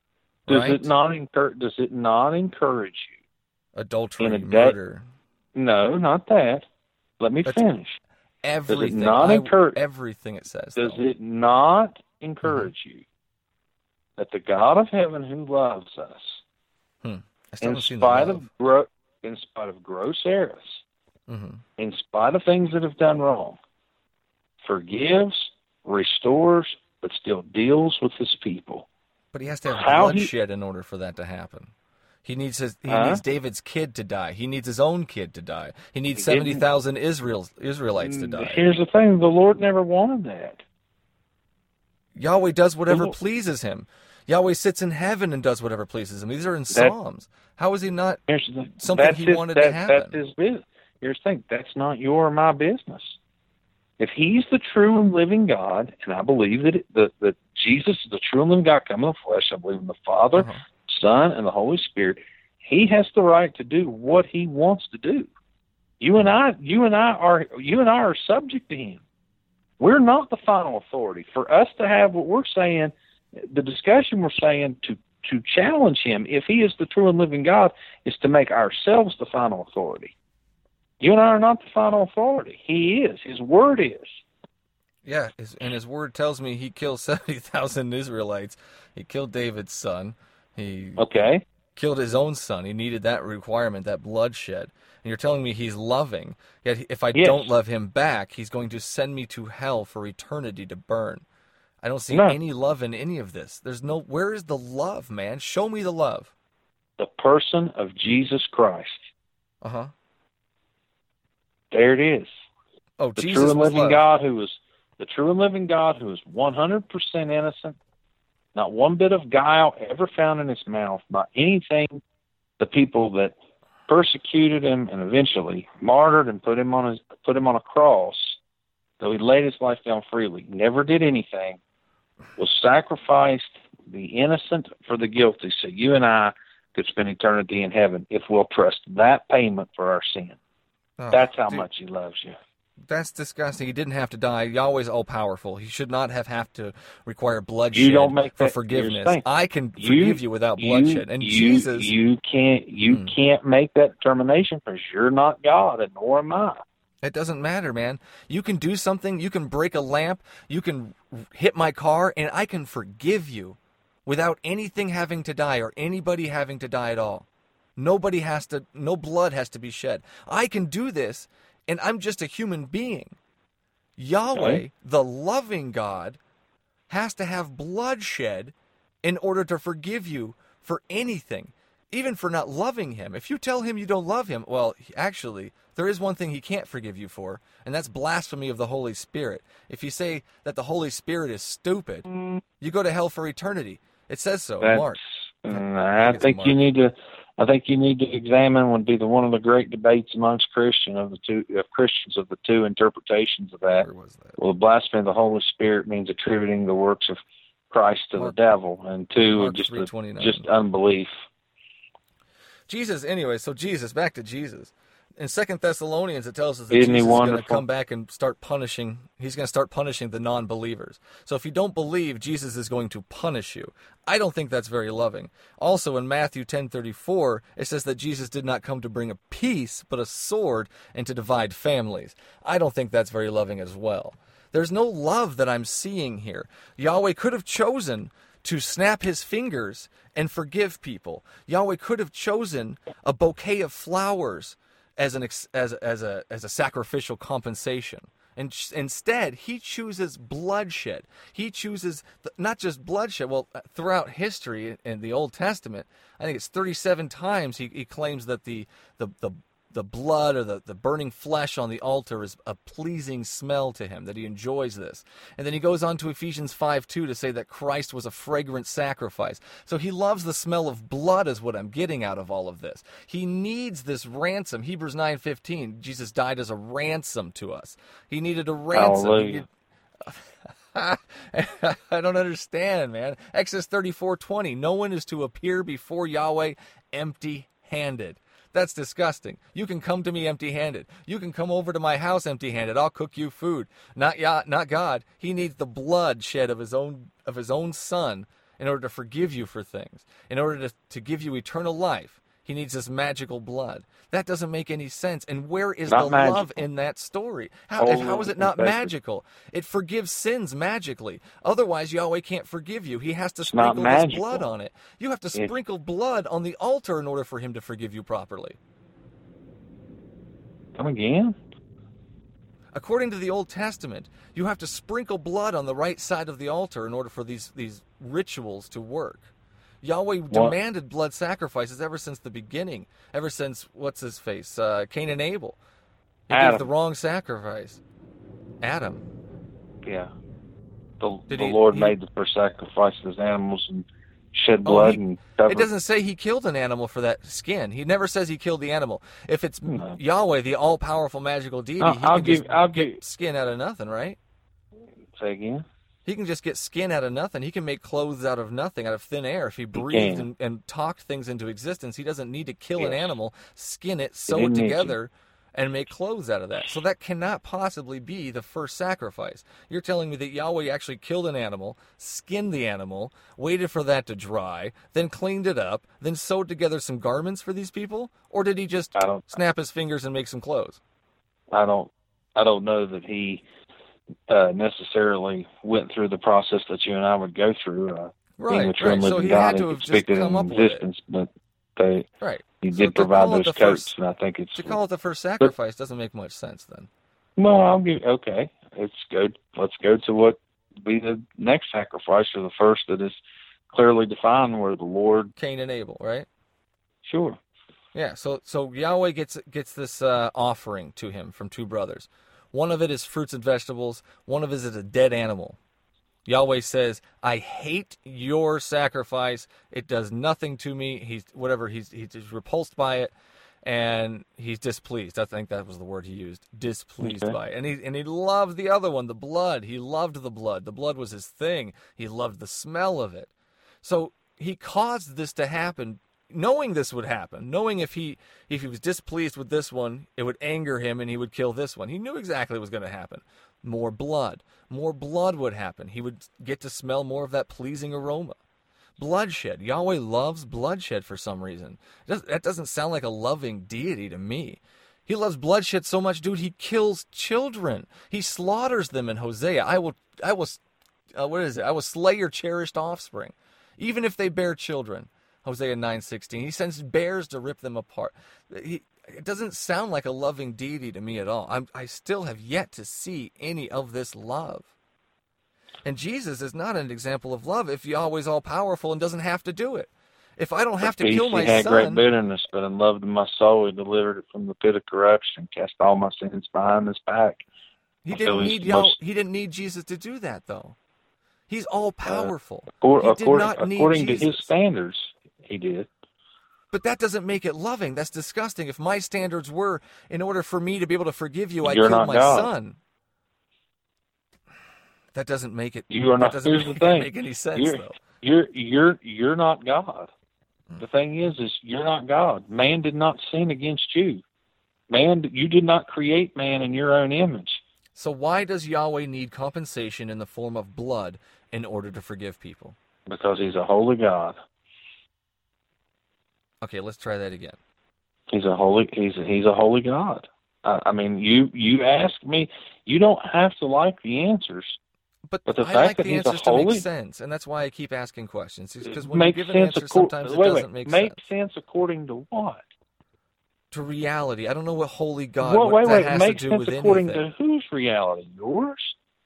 Speaker 4: Does
Speaker 1: right?
Speaker 4: it not encourage? Does it not encourage you?
Speaker 1: Adultery,
Speaker 4: in a day-
Speaker 1: murder.
Speaker 4: No, not that. Let me
Speaker 1: That's
Speaker 4: finish.
Speaker 1: Everything.
Speaker 4: not encourage-
Speaker 1: Everything it says.
Speaker 4: Does
Speaker 1: though.
Speaker 4: it not encourage you that the God of heaven who loves us,
Speaker 1: I still
Speaker 4: in
Speaker 1: haven't seen
Speaker 4: spite
Speaker 1: the
Speaker 4: of
Speaker 1: love.
Speaker 4: in spite of gross errors,
Speaker 1: Mhm.
Speaker 4: in spite of things that have done wrong, forgives, restores, but still deals with his people?
Speaker 1: But he has to have
Speaker 4: How he-
Speaker 1: bloodshed in order for that to happen. He needs
Speaker 4: Huh?
Speaker 1: needs David's kid to die. He needs his own kid to die. He needs
Speaker 4: He didn't-
Speaker 1: 70,000 Israelites to die.
Speaker 4: Here's the thing: the Lord never wanted that.
Speaker 1: Yahweh does whatever
Speaker 4: Well-
Speaker 1: pleases him. Yahweh sits in heaven and does whatever pleases him. These are in Psalms. How is he not
Speaker 4: Here's the,
Speaker 1: something
Speaker 4: that's
Speaker 1: he
Speaker 4: his,
Speaker 1: wanted
Speaker 4: that,
Speaker 1: to happen?
Speaker 4: That's his business. Here's the thing: that's not your or my business. If he's the true and living God, and I believe that Jesus is the true and living God come in the flesh, I believe in the Father,
Speaker 1: Uh-huh.
Speaker 4: Son, and the Holy Spirit. He has the right to do what he wants to do. You and I are subject to him. We're not the final authority. For us to have what we're saying, the discussion we're saying to challenge him, if he is the true and living God, is to make ourselves the final authority. You and I are not the final authority. He is. His word is.
Speaker 1: Yeah, and his word tells me he killed 70,000 Israelites. He killed David's son. He
Speaker 4: Okay?
Speaker 1: killed his own son. He needed that requirement, that bloodshed. And you're telling me he's loving. Yet if I
Speaker 4: Yes.
Speaker 1: don't love him back, he's going to send me to hell for eternity to burn. I don't see
Speaker 4: No.
Speaker 1: any love in any of this. Where is the love, man? Show me the love.
Speaker 4: The person of Jesus Christ.
Speaker 1: Uh-huh.
Speaker 4: There it is.
Speaker 1: Oh,
Speaker 4: The
Speaker 1: Jesus
Speaker 4: true and
Speaker 1: was
Speaker 4: living
Speaker 1: love.
Speaker 4: God who is the true and living God who is 100% innocent, not one bit of guile ever found in his mouth by anything the people that persecuted him and eventually martyred and put him on a cross, though he laid his life down freely, never did anything, was sacrificed, the innocent for the guilty, so you and I could spend eternity in heaven if we'll trust that payment for our sin.
Speaker 1: Oh,
Speaker 4: That's how
Speaker 1: dude,
Speaker 4: much he loves you.
Speaker 1: That's disgusting. He didn't have to die. Yahweh's all-powerful. He should not have to require bloodshed
Speaker 4: You don't make
Speaker 1: for
Speaker 4: that-
Speaker 1: forgiveness.
Speaker 4: here's the thing.
Speaker 1: I can forgive you without bloodshed. And Jesus...
Speaker 4: you can't make that determination because you're not God, and nor am I.
Speaker 1: It doesn't matter, man. You can do something. You can break a lamp. You can hit my car, and I can forgive you without anything having to die or anybody having to die at all. No blood has to be shed. I can do this, and I'm just a human being. Yahweh,
Speaker 4: Okay.
Speaker 1: the loving God, has to have bloodshed in order to forgive you for anything, even for not loving him. If you tell him you don't love him, well, actually, there is one thing he can't forgive you for, and that's blasphemy of the Holy Spirit. If you say that the Holy Spirit is stupid, you go to hell for eternity. It says so, Mark.
Speaker 4: I
Speaker 1: it's
Speaker 4: think
Speaker 1: Mark.
Speaker 4: you need to. I think you need to examine would be one of the great debates amongst Christians of the two interpretations of that.
Speaker 1: Where was that?
Speaker 4: Well, blasphemy of the Holy Spirit means attributing the works of Christ to
Speaker 1: Mark-
Speaker 4: the devil, and two,
Speaker 1: Mark
Speaker 4: just
Speaker 1: 3:29.
Speaker 4: just unbelief.
Speaker 1: Jesus, anyway, so Jesus, back to Jesus. In 2 Thessalonians, it tells us that
Speaker 4: Isn't he
Speaker 1: Jesus is going to
Speaker 4: wonderful?
Speaker 1: come back and start punishing. He's going to start punishing the non-believers. So if you don't believe, Jesus is going to punish you. I don't think that's very loving. Also, in Matthew 10:34, it says that Jesus did not come to bring a peace, but a sword, and to divide families. I don't think that's very loving as well. There's no love that I'm seeing here. Yahweh could have chosen to snap his fingers and forgive people. Yahweh could have chosen a bouquet of flowers as a sacrificial compensation. And instead, he chooses bloodshed. He chooses not just bloodshed. Well, throughout history in the Old Testament, I think it's 37 times he claims that the blood or the burning flesh on the altar is a pleasing smell to him, that he enjoys this. And then he goes on to Ephesians 5:2 to say that Christ was a fragrant sacrifice. So he loves the smell of blood is what I'm getting out of all of this. He needs this ransom. Hebrews 9:15, Jesus died as a ransom to us. He needed a ransom.
Speaker 4: Hallelujah.
Speaker 1: I don't understand, man. Exodus 34:20, no one is to appear before Yahweh empty-handed. That's disgusting. You can come to me empty-handed. You can come over to my house empty-handed. I'll cook you food. Not God. He needs the blood shed of his own son in order to forgive you for things, in order to give you eternal life. He needs this magical blood. That doesn't make any sense. And where is the love in that story? How is it not magical? It forgives sins magically. Otherwise, Yahweh can't forgive you. He has to sprinkle his blood on it. You have to sprinkle blood on the altar in order for him to forgive you properly.
Speaker 4: Come again?
Speaker 1: According to the Old Testament, you have to sprinkle blood on the right side of the altar in order for these rituals to work. Yahweh demanded blood sacrifices ever since the beginning, ever since, what's-his-face, Cain and Abel. He gave the wrong sacrifice. Adam.
Speaker 4: Yeah. The Lord made the first sacrifices as animals and shed blood and covered.
Speaker 1: It doesn't say he killed an animal for that skin. He never says he killed the animal. If it's Yahweh, the all-powerful magical deity, he can get skin out of nothing, right?
Speaker 4: Say again?
Speaker 1: He can just get skin out of nothing. He can make clothes out of nothing, out of thin air. If he breathed and talked things into existence, he doesn't need to kill an animal, skin it, sew it together, and make clothes out of that. So that cannot possibly be the first sacrifice. You're telling me that Yahweh actually killed an animal, skinned the animal, waited for that to dry, then cleaned it up, then sewed together some garments for these people? Or did he just snap his fingers and make some clothes?
Speaker 4: I don't know that he necessarily went through the process that you and I would go through.
Speaker 1: Right. So he had to have just come up with it.
Speaker 4: But he did provide those coats, and I think it's...
Speaker 1: To call it the first sacrifice doesn't make much sense, then.
Speaker 4: Well, okay. Let's go to what be the next sacrifice, or the first that is clearly defined, where the Lord...
Speaker 1: Cain and Abel, right?
Speaker 4: Sure.
Speaker 1: Yeah, so Yahweh gets this offering to him from two brothers. One of it is fruits and vegetables. One of it is a dead animal. Yahweh says, I hate your sacrifice. It does nothing to me. He's repulsed by it, and he's displeased. I think that was the word he used, displeased by it. And he loved the other one, the blood. He loved the blood. The blood was his thing. He loved the smell of it. So he caused this to happen, knowing this would happen, knowing if he was displeased with this one, it would anger him and he would kill this one. He knew exactly what was going to happen. More blood would happen. He would get to smell more of that pleasing aroma. Bloodshed. Yahweh loves bloodshed for some reason. That doesn't sound like a loving deity to me. He loves bloodshed so much, dude, he kills children. He slaughters them in Hosea. I will slay your cherished offspring, even if they bear children. Hosea 9:16. He sends bears to rip them apart. It doesn't sound like a loving deity to me at all. I still have yet to see any of this love. And Jesus is not an example of love if Yahweh's all-powerful and doesn't have to do it. If I don't have to kill my son... He had
Speaker 4: great bitterness, but in love to my soul, he delivered it from the pit of corruption, cast all my sins behind his back.
Speaker 1: He didn't need Jesus to do that, though. He's all-powerful.
Speaker 4: According to his standards, he did.
Speaker 1: But that doesn't make it loving. That's disgusting. If my standards were, in order for me to be able to forgive you, I killed my son. That doesn't make it.
Speaker 4: You are not.
Speaker 1: That doesn't make any sense, though.
Speaker 4: You're not God. The thing is you're not God. Man did not sin against you. You did not create man in your own image.
Speaker 1: So why does Yahweh need compensation in the form of blood in order to forgive people?
Speaker 4: Because he's a holy God.
Speaker 1: Okay, let's try that again.
Speaker 4: He's a holy God. I mean, you ask me, you don't have to like the answers.
Speaker 1: But
Speaker 4: the
Speaker 1: I
Speaker 4: fact
Speaker 1: like
Speaker 4: that
Speaker 1: the
Speaker 4: he's
Speaker 1: answers
Speaker 4: a holy,
Speaker 1: to make sense, and that's why I keep asking questions. Because when you give an answer, sometimes it doesn't make sense.
Speaker 4: Make sense according to what?
Speaker 1: To reality. I don't know what holy God has to do with anything.
Speaker 4: According to whose reality? Yours?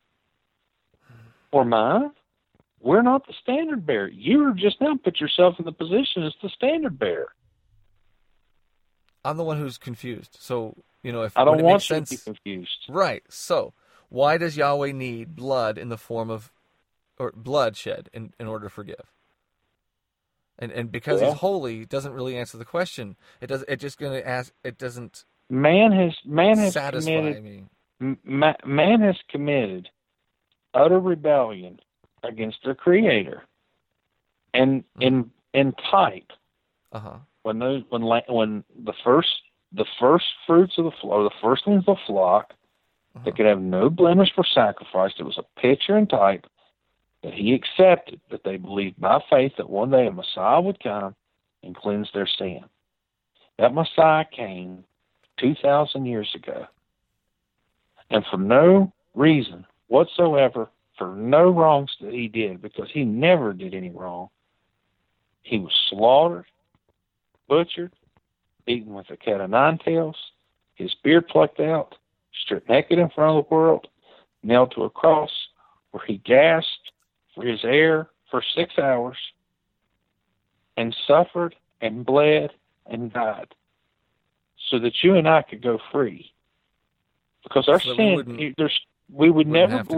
Speaker 4: Or mine? We're not the standard bearer. You just now put yourself in the position as the standard bearer.
Speaker 1: I'm the one who's confused. So, if
Speaker 4: I don't want
Speaker 1: you
Speaker 4: to be confused.
Speaker 1: Right. So, why does Yahweh need blood in the form of, or bloodshed in order to forgive? And because he's holy, doesn't really answer the question. It just going to ask. It doesn't.
Speaker 4: Man has
Speaker 1: satisfy
Speaker 4: committed,
Speaker 1: me.
Speaker 4: Man has committed utter rebellion against their Creator, and in type, when the first fruits of the flock, or the first ones of the flock, that could have no blemish for sacrifice. It was a picture and type. that he accepted, that they believed by faith that one day a Messiah would come and cleanse their sin. That Messiah came 2,000 years ago. And for no reason whatsoever, for no wrongs that he did, because he never did any wrong, he was slaughtered, butchered, beaten with a cat of nine tails, his beard plucked out, stripped naked in front of the world, nailed to a cross where he gasped for his air for 6 hours, and suffered and bled and died, so that you and I could go free. Because our
Speaker 1: So
Speaker 4: sin, we would never have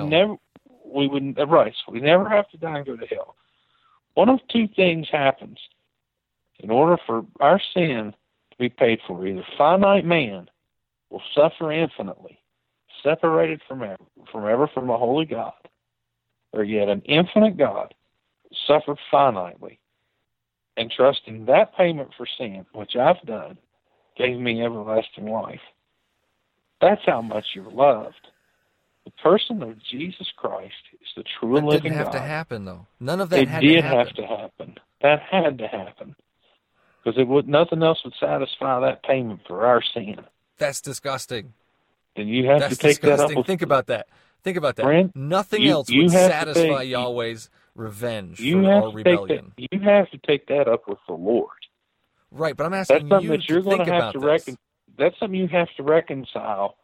Speaker 4: to die and go to hell. One of two things happens in order for our sin to be paid for. Either finite man will suffer infinitely, separated from a holy God, or yet an infinite God suffered finitely, and trusting that payment for sin, which I've done, gave me everlasting life. That's how much you're loved. The person of Jesus Christ is the true and living God.
Speaker 1: That didn't have to happen, though. None of that
Speaker 4: had to happen. It did have to happen. That had to happen. Because nothing else would satisfy that payment for our sin.
Speaker 1: That's disgusting.
Speaker 4: And you have to take that up with...
Speaker 1: Think about that.
Speaker 4: Friend,
Speaker 1: nothing else would satisfy Yahweh's revenge for our rebellion.
Speaker 4: You have to take that up with the Lord.
Speaker 1: Right, but I'm asking you to think about this.
Speaker 4: That's something you have to reconcile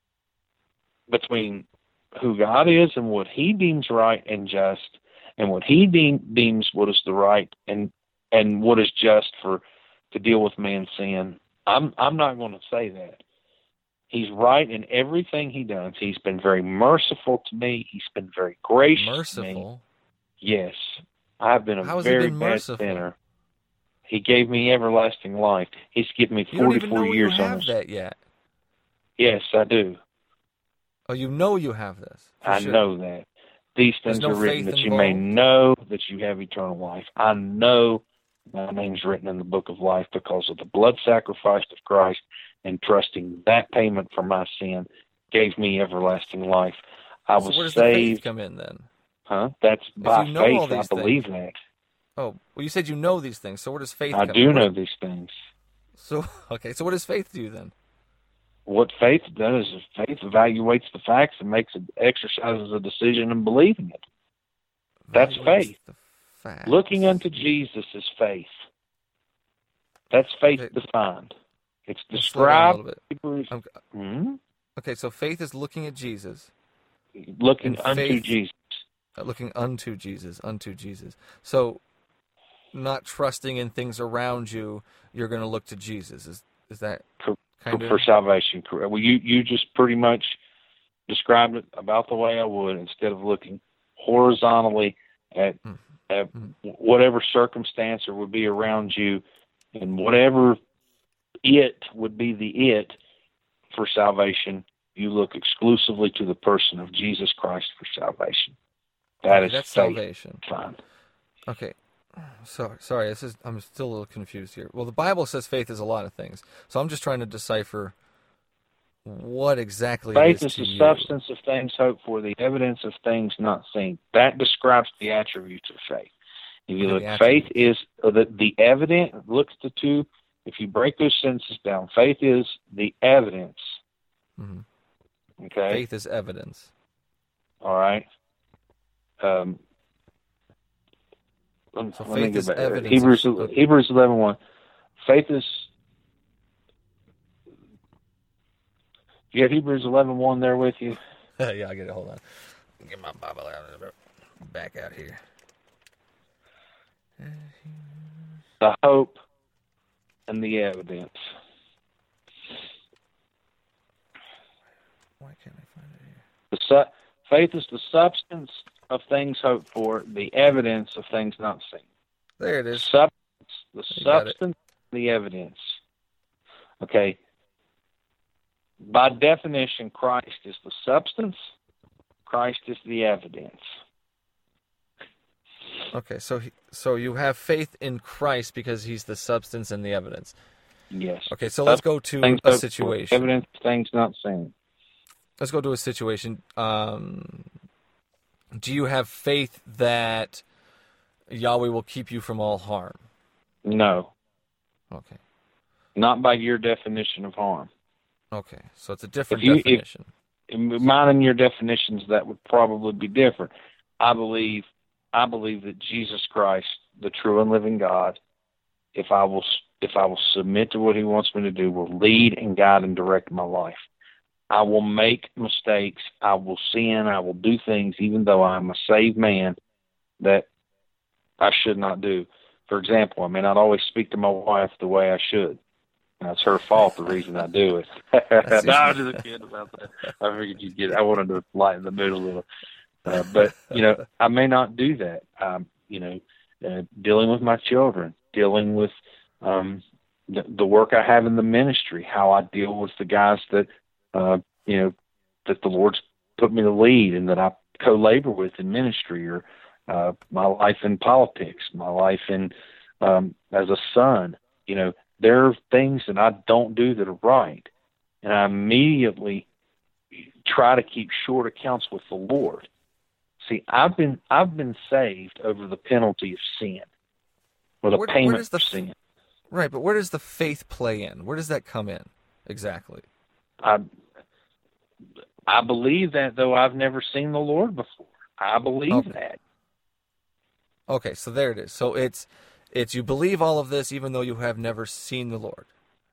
Speaker 4: between who God is and what he deems right and just, and what he deems what is the right and what is just to deal with man's sin. I'm not going to say that. He's right in everything he does. He's been very merciful to me. He's been very gracious to me. Yes. I've been a very bad sinner. He gave me everlasting life. He's given me 44 years on this. You don't even know you have
Speaker 1: that yet.
Speaker 4: Yes, I do.
Speaker 1: Oh, you know you have this.
Speaker 4: I know that. These things are written that you may know that you have eternal life. I know my name's written in the book of life because of the blood sacrifice of Christ, and trusting that payment for my sin gave me everlasting life. I was
Speaker 1: saved. Where does
Speaker 4: saved.
Speaker 1: The faith come in then?
Speaker 4: Huh? That's by faith. I believe that.
Speaker 1: Oh, well, you said you know these things. So where does faith come in?
Speaker 4: I do know these things.
Speaker 1: So, okay. So what does faith do then?
Speaker 4: What faith does is faith evaluates the facts and exercises a decision and believing it. That's faith. Looking unto Jesus is faith. That's faith defined. It's described.
Speaker 1: Okay, so faith is looking at Jesus.
Speaker 4: Looking unto Jesus.
Speaker 1: Looking unto Jesus. So, not trusting in things around you, you're going to look to Jesus. Is that kind of...
Speaker 4: For salvation, correct. Well, you just pretty much described it about the way I would, instead of looking horizontally at whatever circumstance or would be around you, and whatever it would be the it for salvation, you look exclusively to the person of Jesus Christ for salvation. That's faith.
Speaker 1: Salvation.
Speaker 4: Fine.
Speaker 1: Okay. Sorry, I'm still a little confused here. Well, the Bible says faith is a lot of things, so I'm just trying to decipher what exactly
Speaker 4: faith
Speaker 1: is to
Speaker 4: the
Speaker 1: you.
Speaker 4: Substance of things hoped for, the evidence of things not seen. That describes the attributes of faith. If you look, faith is the evidence. Looks to two. If you break those sentences down, faith is the evidence. Mm-hmm. Okay.
Speaker 1: Faith is evidence.
Speaker 4: All right.
Speaker 1: So faith is evidence.
Speaker 4: Hebrews 11:1. Faith is. You have Hebrews 11:1 there with you?
Speaker 1: Yeah, I get it. Hold on. Get my Bible out. Back out here.
Speaker 4: The hope and the evidence.
Speaker 1: Why can't I find it here?
Speaker 4: Faith is the substance of things hoped for, the evidence of things not seen.
Speaker 1: There it is.
Speaker 4: Substance, the evidence. Okay. By definition, Christ is the substance. Christ is the evidence.
Speaker 1: Okay, so you have faith in Christ because he's the substance and the evidence.
Speaker 4: Yes.
Speaker 1: Okay, so let's go to a situation.
Speaker 4: Evidence of things not seen.
Speaker 1: Let's go to a situation. Do you have faith that Yahweh will keep you from all harm?
Speaker 4: No,
Speaker 1: Okay.
Speaker 4: not by your definition of harm.
Speaker 1: Okay. So it's a different
Speaker 4: If
Speaker 1: definition.
Speaker 4: Mine and your definitions, that would probably be different. I believe that Jesus Christ, the true and living God, if I will submit to what He wants me to do, will lead and guide and direct my life. I will make mistakes. I will sin. I will do things, even though I'm a saved man, that I should not do. For example, I may not always speak to my wife the way I should. That's her fault, the reason I do it. No, I'm just kidding about that. I figured you'd get it. I wanted to lighten the mood a little. But, I may not do that. Dealing with my children, dealing with the work I have in the ministry, how I deal with the guys that, that the Lord's put me to lead and that I co-labor with in ministry, or my life in politics, my life in as a son. There are things that I don't do that are right, and I immediately try to keep short accounts with the Lord. See, I've been saved over the penalty of sin, or the payment for sin.
Speaker 1: Right, but where does the faith play in? Where does that come in exactly?
Speaker 4: I believe that, though I've never seen the Lord before. I believe that.
Speaker 1: Okay, so there it is. So it's you believe all of this even though you have never seen the Lord.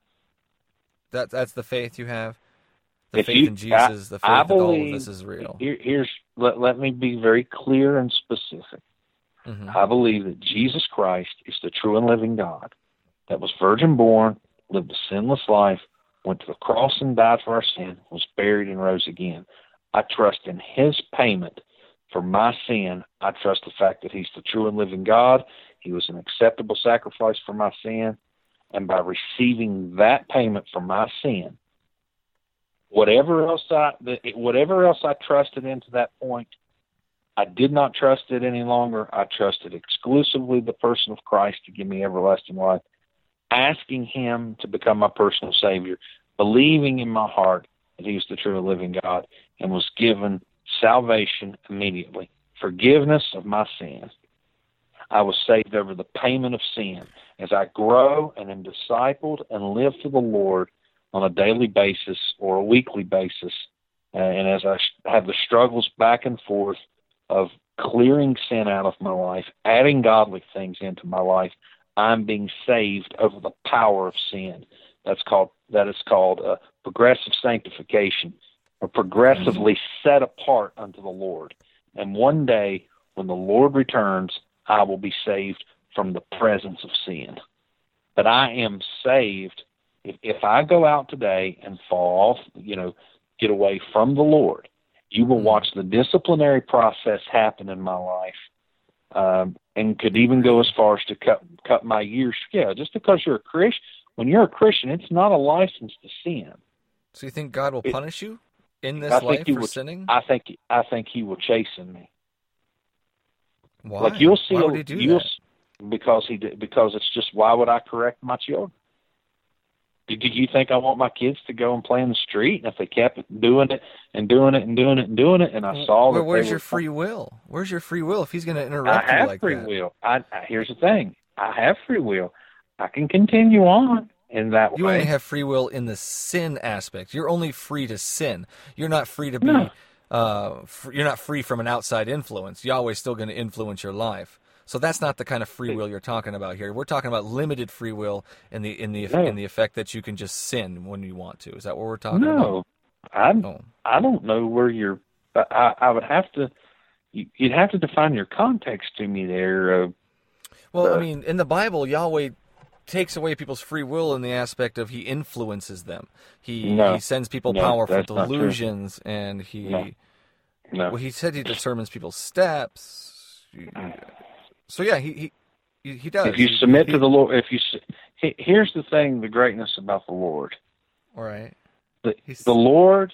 Speaker 1: That's the faith you have. The faith in Jesus. The faith that all of this is real.
Speaker 4: Let me be very clear and specific.
Speaker 1: Mm-hmm.
Speaker 4: I believe that Jesus Christ is the true and living God that was virgin born, lived a sinless life, went to the cross and died for our sin, was buried and rose again. I trust in His payment for my sin. I trust the fact that He's the true and living God. He was an acceptable sacrifice for my sin. And by receiving that payment for my sin, whatever else I trusted into that point, I did not trust it any longer. I trusted exclusively the person of Christ to give me everlasting life, asking Him to become my personal Savior, believing in my heart that He was the true and living God, and was given salvation immediately, forgiveness of my sins. I was saved over the payment of sin. As I grow and am discipled and live for the Lord on a daily basis or a weekly basis, and as I have the struggles back and forth of clearing sin out of my life, adding godly things into my life, I'm being saved over the power of sin. That is called progressive sanctification, or progressively set apart unto the Lord. And one day, when the Lord returns, I will be saved from the presence of sin. But I am saved. If I go out today and fall off, get away from the Lord, you will watch the disciplinary process happen in my life, and could even go as far as to cut my years. Yeah, just because you're a Christian, when you're a Christian, it's not a license to sin.
Speaker 1: So you think God will punish you in this life for sinning?
Speaker 4: I think He will chasten me.
Speaker 1: Why?
Speaker 4: Like you'll see,
Speaker 1: why would He do that?
Speaker 4: Because it's just, why would I correct my children? Do you think I want my kids to go and play in the street? And if they kept doing it and doing it and doing it and doing it, and I saw that,
Speaker 1: where's your free will? Where's your free will if He's going to interrupt you like that?
Speaker 4: I have free will. Here's the thing: I have free will. I can continue on in that way.
Speaker 1: You only have free will in the sin aspect. You're only free to sin. You're not free to be.
Speaker 4: No.
Speaker 1: You're not free from an outside influence. Yahweh's still going to influence your life. So that's not the kind of free will you're talking about here. We're talking about limited free will in the effect that you can just sin when you want to. Is that what we're talking about?
Speaker 4: No, I don't know where you're. I would have to. You'd have to define your context to me there.
Speaker 1: Well, I mean, in the Bible, Yahweh takes away people's free will in the aspect of He influences them. He sends people powerful delusions, and He.
Speaker 4: No.
Speaker 1: Well, He said He determines people's steps. So yeah, he does.
Speaker 4: If you submit to the Lord, here's the thing: the greatness about the Lord.
Speaker 1: All right.
Speaker 4: The Lord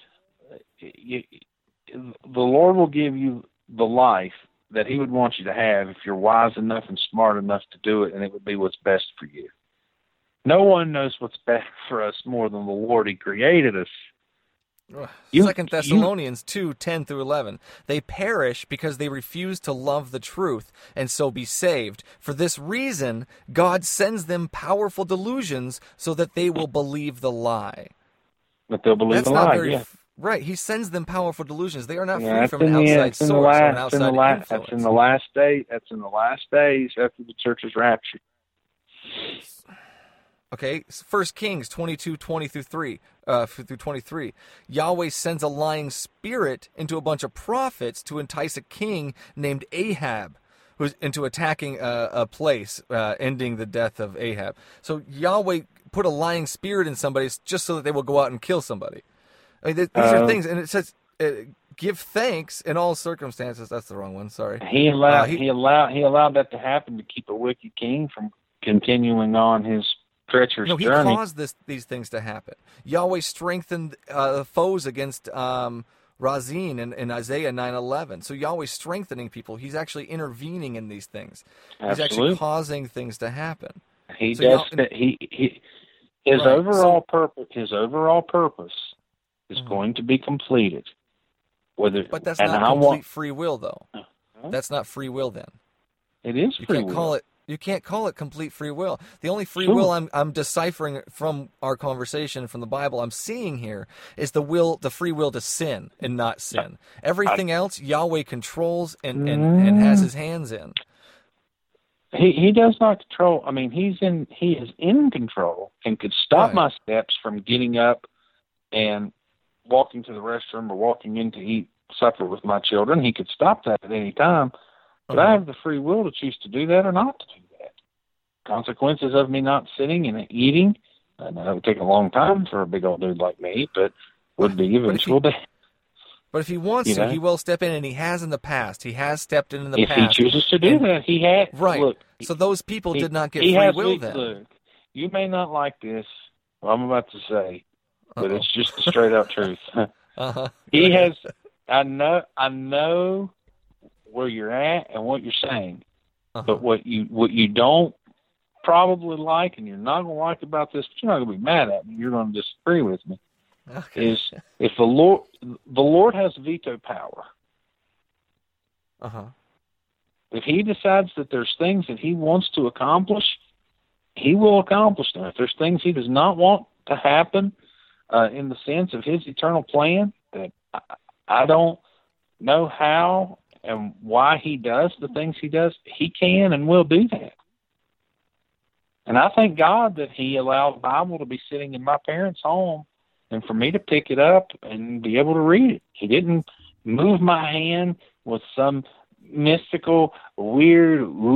Speaker 4: will give you the life that He would want you to have if you're wise enough and smart enough to do it, and it would be what's best for you. No one knows what's best for us more than the Lord. He created us.
Speaker 1: 2 Thessalonians 2:10 through 11. They perish because they refuse to love the truth and so be saved. For this reason, God sends them powerful delusions so that they will believe the lie.
Speaker 4: But they'll believe the lie,
Speaker 1: Right, he sends them powerful delusions. They are not free from an outside source or an outside influence.
Speaker 4: That's in the last day. That's in the last days after the church is raptured.
Speaker 1: Okay, 1 Kings 22:20 through 23. Yahweh sends a lying spirit into a bunch of prophets to entice a king named Ahab, who's into attacking a place, ending the death of Ahab. So Yahweh put a lying spirit in somebody just so that they will go out and kill somebody. I mean, these are things, and it says, give thanks in all circumstances. That's the wrong one, sorry.
Speaker 4: He allowed that to happen to keep a wicked king from continuing on his treacherous journey.
Speaker 1: No, he caused these things to happen. Yahweh strengthened foes against Razin in Isaiah 9:11. So Yahweh's strengthening people. He's actually intervening in these things. He's actually causing things to happen.
Speaker 4: His overall purpose is going to be completed.
Speaker 1: But that's not complete free will, though. That's not free will, then.
Speaker 4: It is free will.
Speaker 1: You can't call it complete free will. The only free will I'm deciphering from our conversation from the Bible I'm seeing here is the free will to sin and not sin. Everything else Yahweh controls and has his hands in.
Speaker 4: He does not control. I mean, he is in control and could stop my steps from getting up and walking to the restroom or walking in to eat supper with my children. He could stop that at any time. But I have the free will to choose to do that or not to do that. Consequences of me not sitting and eating, and that would take a long time for a big old dude like me, but would be eventual death.
Speaker 1: But if he wants to, he will step in, and he has in the past. He has stepped in the past.
Speaker 4: If he chooses to do that, he has.
Speaker 1: Right.
Speaker 4: Look,
Speaker 1: so those people did not get free will then.
Speaker 4: Look, you may not like this, what I'm about to say, but it's just the straight up truth. He has. I know where you're at and what you're saying, but what you don't probably like, and you're not going to like about this, but you're not going to be mad at me. You're going to disagree with me. Is if the Lord has veto power. If he decides that there's things that he wants to accomplish, he will accomplish them. If there's things he does not want to happen, in the sense of his eternal plan, that I don't know how and why he does the things he does, he can and will do that. And I thank God that he allowed the Bible to be sitting in my parents' home and for me to pick it up and be able to read it. He didn't move my hand with some mystical, weird,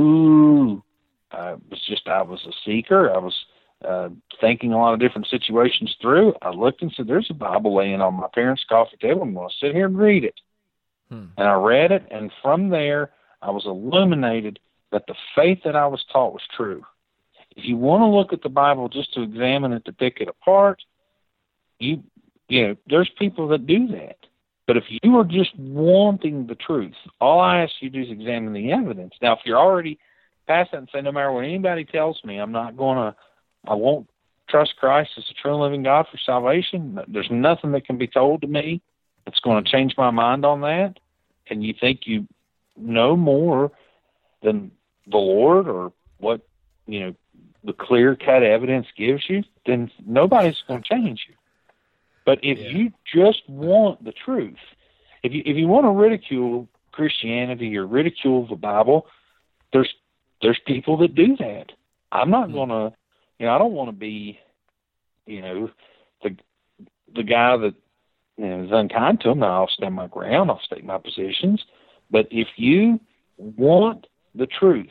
Speaker 4: I was a seeker. I was thinking a lot of different situations through. I looked and said, there's a Bible laying on my parents' coffee table. I'm going to sit here and read it. And I read it, and from there, I was illuminated that the faith that I was taught was true. If you want to look at the Bible just to examine it, to pick it apart, there's people that do that. But if you are just wanting the truth, all I ask you to do is examine the evidence. Now, if you're already past that and say, no matter what anybody tells me, I won't trust Christ as the true and living God for salvation. There's nothing that can be told to me that's going to change my mind on that. And you think you know more than the Lord or what, the clear-cut evidence gives you, then nobody's going to change you. But if you just want the truth, if you want to ridicule Christianity or ridicule the Bible, there's people that do that. I'm not going to, I don't want to be, the guy that is unkind to them. I'll stand my ground. I'll state my positions. But if you want the truth,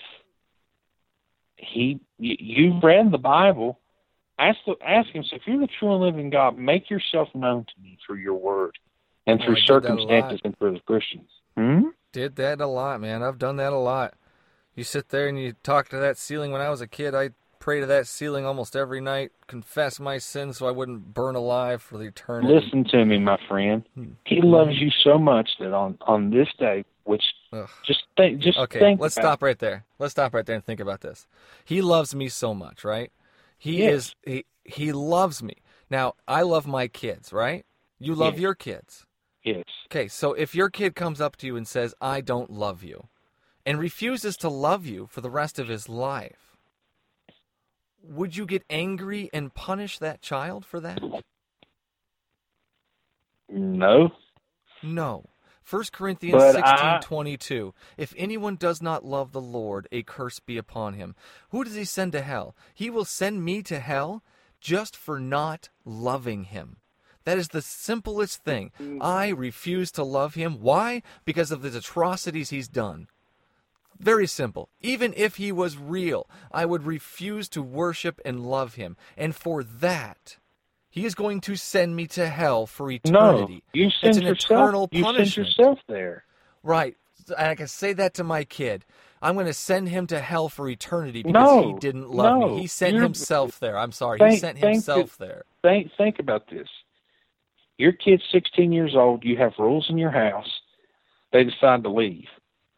Speaker 4: you've read the Bible. Ask him, so if you're the true and living God, make yourself known to me through your word and through circumstances and through the Christians.
Speaker 1: Did that a lot, man. I've done that a lot. You sit there and you talk to that ceiling. When I was a kid, I pray to that ceiling almost every night, confess my sins so I wouldn't burn alive for the eternity.
Speaker 4: Listen to me, my friend. He loves you so much that on this day, which
Speaker 1: let's stop right there. Let's stop right there and think about this. He loves me so much, right? He loves me. Now, I love my kids, right? You love
Speaker 4: Yes.
Speaker 1: your kids.
Speaker 4: Yes.
Speaker 1: Okay, so if your kid comes up to you and says, I don't love you, and refuses to love you for the rest of his life, would you get angry and punish that child for that?
Speaker 4: No.
Speaker 1: No. 1 Corinthians
Speaker 4: But
Speaker 1: 16:22. If anyone does not love the Lord, a curse be upon him. Who does he send to hell? He will send me to hell just for not loving him. That is the simplest thing. I refuse to love him. Why? Because of the atrocities he's done. Very simple. Even if he was real, I would refuse to worship and love him. And for that, he is going to send me to hell for eternity.
Speaker 4: No, you
Speaker 1: It's
Speaker 4: send
Speaker 1: an
Speaker 4: yourself.
Speaker 1: eternal
Speaker 4: You
Speaker 1: punishment.
Speaker 4: send yourself there.
Speaker 1: Right. And I can say that to my kid. I'm going to send him to hell for eternity because
Speaker 4: No,
Speaker 1: he didn't love
Speaker 4: no,
Speaker 1: me. He sent
Speaker 4: you're-
Speaker 1: himself there. I'm sorry. He
Speaker 4: Think-
Speaker 1: sent
Speaker 4: think
Speaker 1: himself there.
Speaker 4: Think about this. Your kid's 16 years old. You have rules in your house. They decide to leave.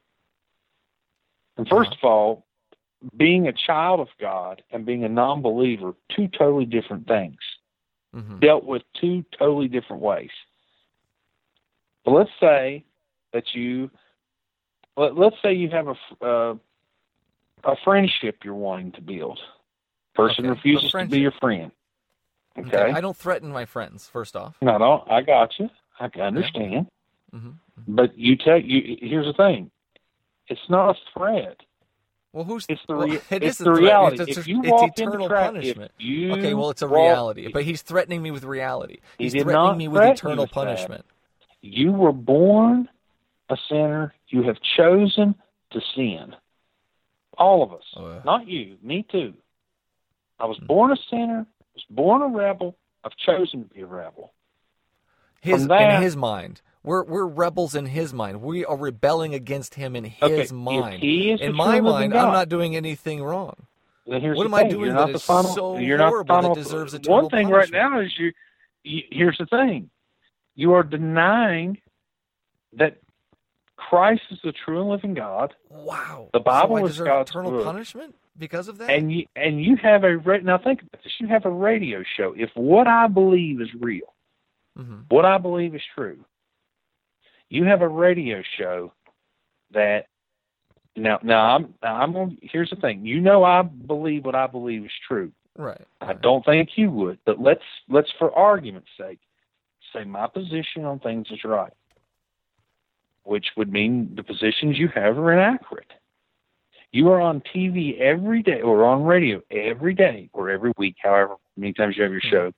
Speaker 4: And first of all, being a child of God and being a non-believer, two totally different things.
Speaker 1: Mm-hmm.
Speaker 4: Dealt with two totally different ways. But let's say that let's say you have a friendship you're wanting to build. Person
Speaker 1: Okay,
Speaker 4: refuses
Speaker 1: a
Speaker 4: to be your friend. Okay.
Speaker 1: I don't threaten my friends, first off.
Speaker 4: No, I got you. I understand.
Speaker 1: Mm-hmm.
Speaker 4: But here's the thing. It's not a threat.
Speaker 1: Well,
Speaker 4: It's the
Speaker 1: it
Speaker 4: it's
Speaker 1: is a
Speaker 4: the
Speaker 1: threat.
Speaker 4: reality.
Speaker 1: It's
Speaker 4: If you
Speaker 1: it's
Speaker 4: walk
Speaker 1: eternal
Speaker 4: into traffic,
Speaker 1: punishment.
Speaker 4: if you
Speaker 1: Okay, well, it's a
Speaker 4: walk-
Speaker 1: reality. But he's threatening me with reality. He's
Speaker 4: did
Speaker 1: threatening
Speaker 4: not
Speaker 1: me with
Speaker 4: threaten
Speaker 1: eternal
Speaker 4: you with that.
Speaker 1: punishment.
Speaker 4: You were born a sinner. You have chosen to sin. All of us. Not you. Me too. I was born a sinner. I was born a rebel. I've chosen to be a rebel.
Speaker 1: In his mind. We're rebels in his mind. We are rebelling against him in his mind.
Speaker 4: If he is
Speaker 1: In
Speaker 4: the
Speaker 1: my
Speaker 4: true living
Speaker 1: mind,
Speaker 4: God,
Speaker 1: I'm not doing anything wrong.
Speaker 4: then here's
Speaker 1: What
Speaker 4: the
Speaker 1: am I
Speaker 4: thing.
Speaker 1: doing
Speaker 4: You're
Speaker 1: that
Speaker 4: not the
Speaker 1: is
Speaker 4: final,
Speaker 1: so
Speaker 4: you're not the
Speaker 1: horrible that
Speaker 4: final,
Speaker 1: deserves eternal
Speaker 4: one thing right
Speaker 1: punishment?
Speaker 4: now is here's the thing. You are denying that Christ is the true and living God.
Speaker 1: Wow.
Speaker 4: The Bible
Speaker 1: so I
Speaker 4: is
Speaker 1: deserve
Speaker 4: God's
Speaker 1: eternal
Speaker 4: book.
Speaker 1: punishment because of that?
Speaker 4: And you have now think about this. You have a radio show. If what I believe is real,
Speaker 1: Mm-hmm.
Speaker 4: what I believe is true, you have a radio show that here's the thing. You know I believe what I believe is true.
Speaker 1: Right.
Speaker 4: I don't think you would, but let's for argument's sake say my position on things is right, which would mean the positions you have are inaccurate. You are on TV every day or on radio every day or every week, however many times you have your show,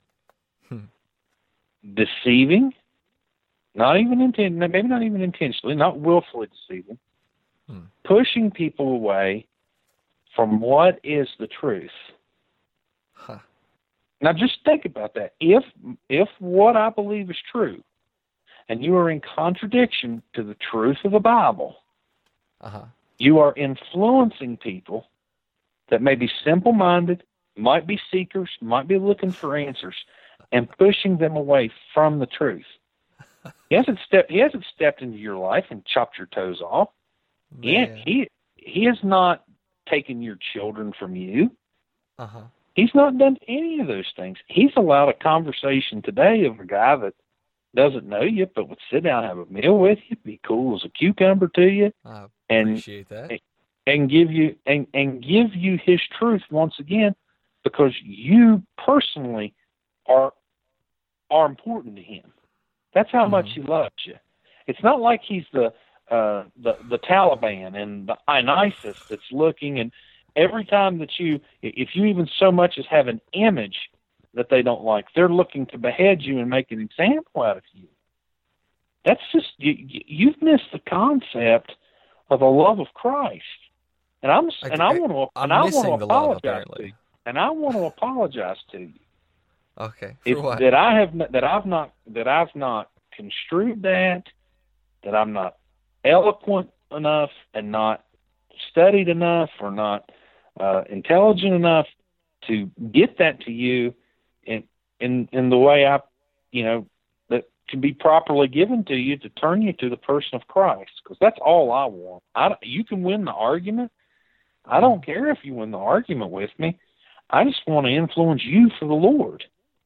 Speaker 4: deceiving, maybe not even intentionally, not willfully deceiving, pushing people away from what is the truth.
Speaker 1: Huh.
Speaker 4: Now just think about that. If what I believe is true, and you are in contradiction to the truth of the Bible, you are influencing people that may be simple-minded, might be seekers, might be looking for answers, and pushing them away from the truth. He hasn't stepped into your life and chopped your toes off. He has not taken your children from you. He's not done any of those things. He's allowed a conversation today of a guy that doesn't know you, but would sit down and have a meal with you, be cool as a cucumber to you,
Speaker 1: I
Speaker 4: and
Speaker 1: appreciate that.
Speaker 4: and give you his truth once again, because you personally are important to him. That's how much he loves you. It's not like he's the Taliban and the ISIS that's looking, and every time that if you even so much as have an image that they don't like, they're looking to behead you and make an example out of you. That's just you've missed the concept of the love of Christ. And I want to apologize to you. And I want to apologize to you.
Speaker 1: Okay. For what?
Speaker 4: That I've not construed that I'm not eloquent enough and not studied enough or not intelligent enough to get that to you in the way that can be properly given to you to turn you to the person of Christ, because that's all I want. You can win the argument. I don't care if you win the argument with me. I just want to influence you for the Lord.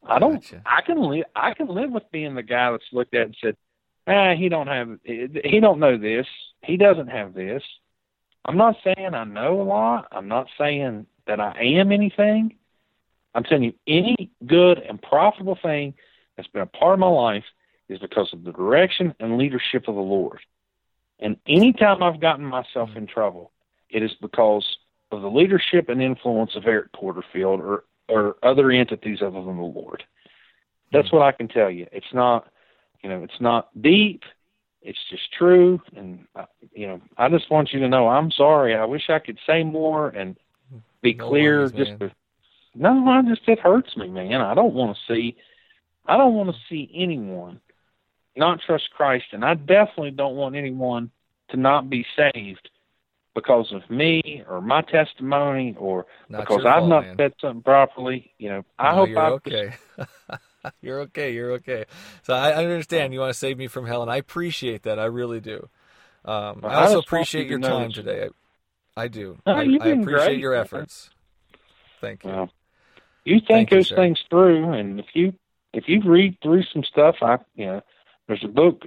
Speaker 4: I don't.
Speaker 1: Gotcha.
Speaker 4: I can live with being the guy that's looked at and said, he don't know this. He doesn't have this. I'm not saying I know a lot. I'm not saying that I am anything. I'm telling you, any good and profitable thing that's been a part of my life is because of the direction and leadership of the Lord. And any time I've gotten myself in trouble, it is because of the leadership and influence of Eric Porterfield or other entities other than the Lord. That's what I can tell you. It's not, it's not deep. It's just true. And, I just want you to know I'm sorry. I wish I could say more and be clear.
Speaker 1: Worries,
Speaker 4: It hurts me, man. I don't want to see anyone not trust Christ. And I definitely don't want anyone to not be saved because of me or my testimony or because I've not said something properly. I hope
Speaker 1: you're okay. You're okay. So I understand you want to save me from hell, and I appreciate that. I really do. I also appreciate your time today. I do. I appreciate
Speaker 4: great,
Speaker 1: your efforts. Thank you.
Speaker 4: Well, you think those things through, and if you read through some stuff, there's a book.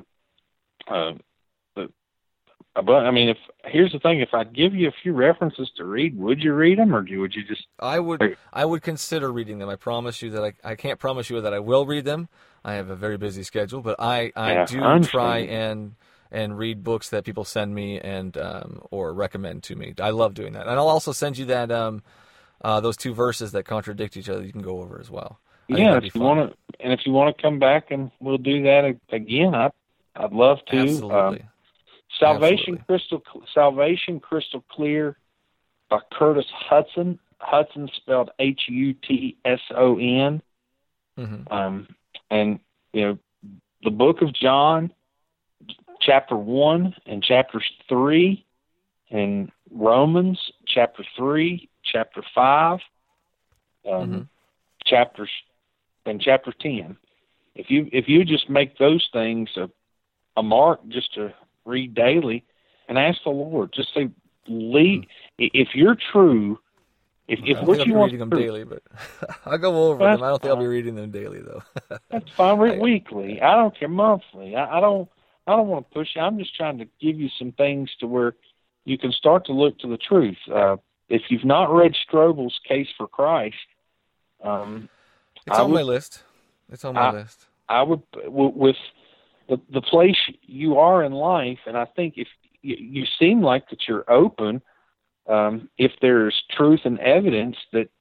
Speaker 4: Here's the thing: if I give you a few references to read, would you read them, or would you just?
Speaker 1: I would consider reading them. I promise you that I can't promise you that I will read them. I have a very busy schedule, but I do try and read books that people send me and or recommend to me. I love doing that, and I'll also send you that those two verses that contradict each other. You can go over as well.
Speaker 4: If you want to come back and we'll do that again, I'd love to.
Speaker 1: Absolutely.
Speaker 4: Salvation Crystal Clear by Curtis Hutson. Hudson spelled Hutson. And the book of John, chapter 1 and chapter 3, and Romans chapter 3, chapter 5, chapter 10. If you just make those things a mark just to read daily and ask the Lord, just say, lead. If you're true, if what you want
Speaker 1: reading them daily, but I'll go over them. I don't think I'll be reading them daily though.
Speaker 4: That's fine. Read weekly. I don't care, monthly. I don't want to push you. I'm just trying to give you some things to where you can start to look to the truth. If you've not read Strobel's Case for Christ,
Speaker 1: it's on my list. It's on my list.
Speaker 4: I would, with the place you are in life, and I think if you seem like that you're open, if there's truth and evidence that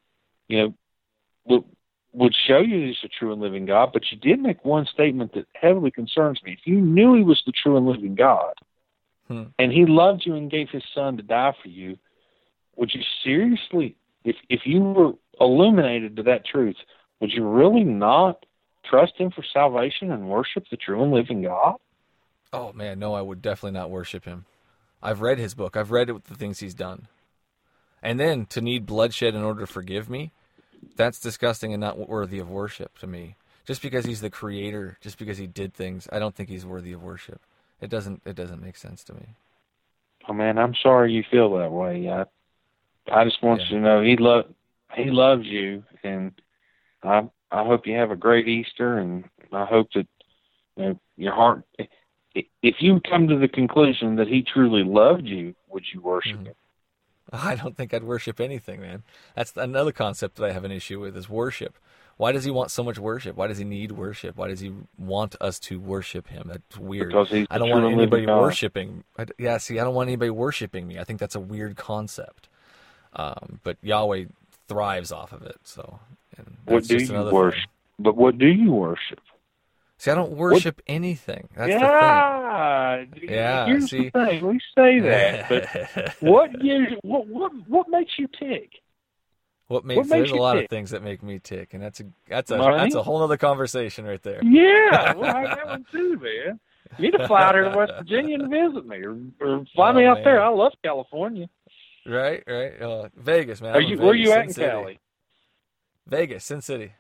Speaker 4: would show you he's a true and living God. But you did make one statement that heavily concerns me. If you knew he was the true and living God, and he loved you and gave his son to die for you, would you seriously, if you were illuminated to that truth, would you really not trust him for salvation and worship the true and living God?
Speaker 1: Oh, man, no, I would definitely not worship him. I've read his book. I've read it with the things he's done. And then to need bloodshed in order to forgive me, that's disgusting and not worthy of worship to me. Just because he's the creator, just because he did things, I don't think he's worthy of worship. It doesn't make sense to me.
Speaker 4: Oh, man, I'm sorry you feel that way. I just want you to know he loves you, and I hope you have a great Easter, and I hope that your heart, if you come to the conclusion that he truly loved you, would you worship him?
Speaker 1: I don't think I'd worship anything, man. That's another concept that I have an issue with is worship. Why does he want so much worship? Why does he need worship? Why does he want us to worship him? That's weird.
Speaker 4: Because he's
Speaker 1: I don't want anybody worshiping. I don't want anybody worshiping me. I think that's a weird concept. But Yahweh thrives off of it. So,
Speaker 4: what do you worship? But what do you worship?
Speaker 1: See, I don't worship anything. That's the thing. Yeah.
Speaker 4: Here's the thing. We say that, but what makes you tick?
Speaker 1: There's a lot of things that make me tick, and that's a whole other conversation right there.
Speaker 4: Yeah, well, I have that one too, man. You need to fly out here to West Virginia and visit me, or fly me out there. I love California.
Speaker 1: Right. Vegas, man.
Speaker 4: Where are you at in Cali?
Speaker 1: Vegas, Sin City.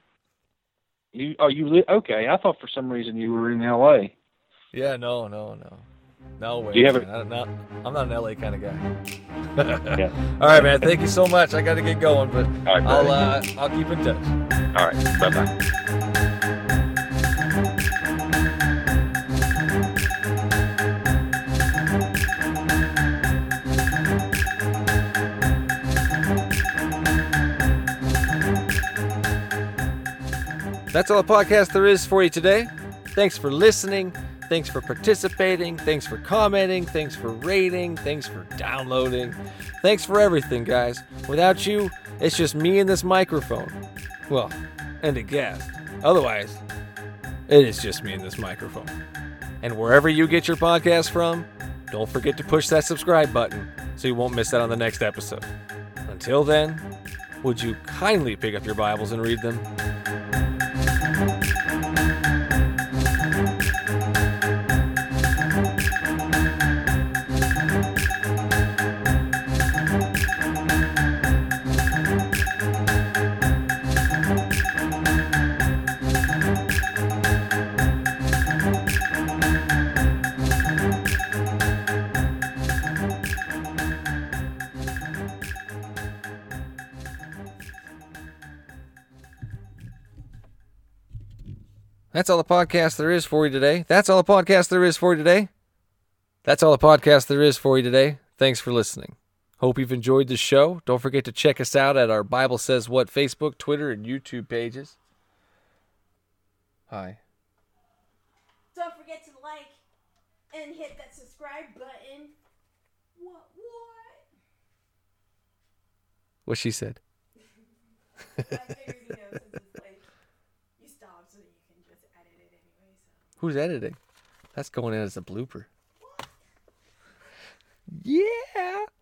Speaker 4: Okay? I thought for some reason you were in L.A.
Speaker 1: Yeah, no. No way.
Speaker 4: Do you have
Speaker 1: man. I'm not an LA kind of guy.
Speaker 4: Yeah.
Speaker 1: All right, man. Thank you so much. I got to get going, but
Speaker 4: All right,
Speaker 1: I'll keep in touch.
Speaker 4: All right. Bye-bye.
Speaker 1: That's all the podcast there is for you today. Thanks for listening. Thanks for participating. Thanks for commenting. Thanks for rating. Thanks for downloading. Thanks for everything, guys. Without you, it's just me and this microphone. Well, and a guest. Otherwise, it is just me and this microphone. And wherever you get your podcast from, don't forget to push that subscribe button so you won't miss out on the next episode. Until then, would you kindly pick up your Bibles and read them? That's all the podcast there is for you today. That's all the podcast there is for you today. That's all the podcast there is for you today. Thanks for listening. Hope you've enjoyed the show. Don't forget to check us out at our Bible Says What Facebook, Twitter, and YouTube pages. Hi.
Speaker 5: Don't forget to like and hit that subscribe button. What?
Speaker 1: What she said.
Speaker 5: I figured, since it's like, you stop so that you can just edit it anyway, so.
Speaker 1: Who's editing? That's going in as a blooper. Yeah.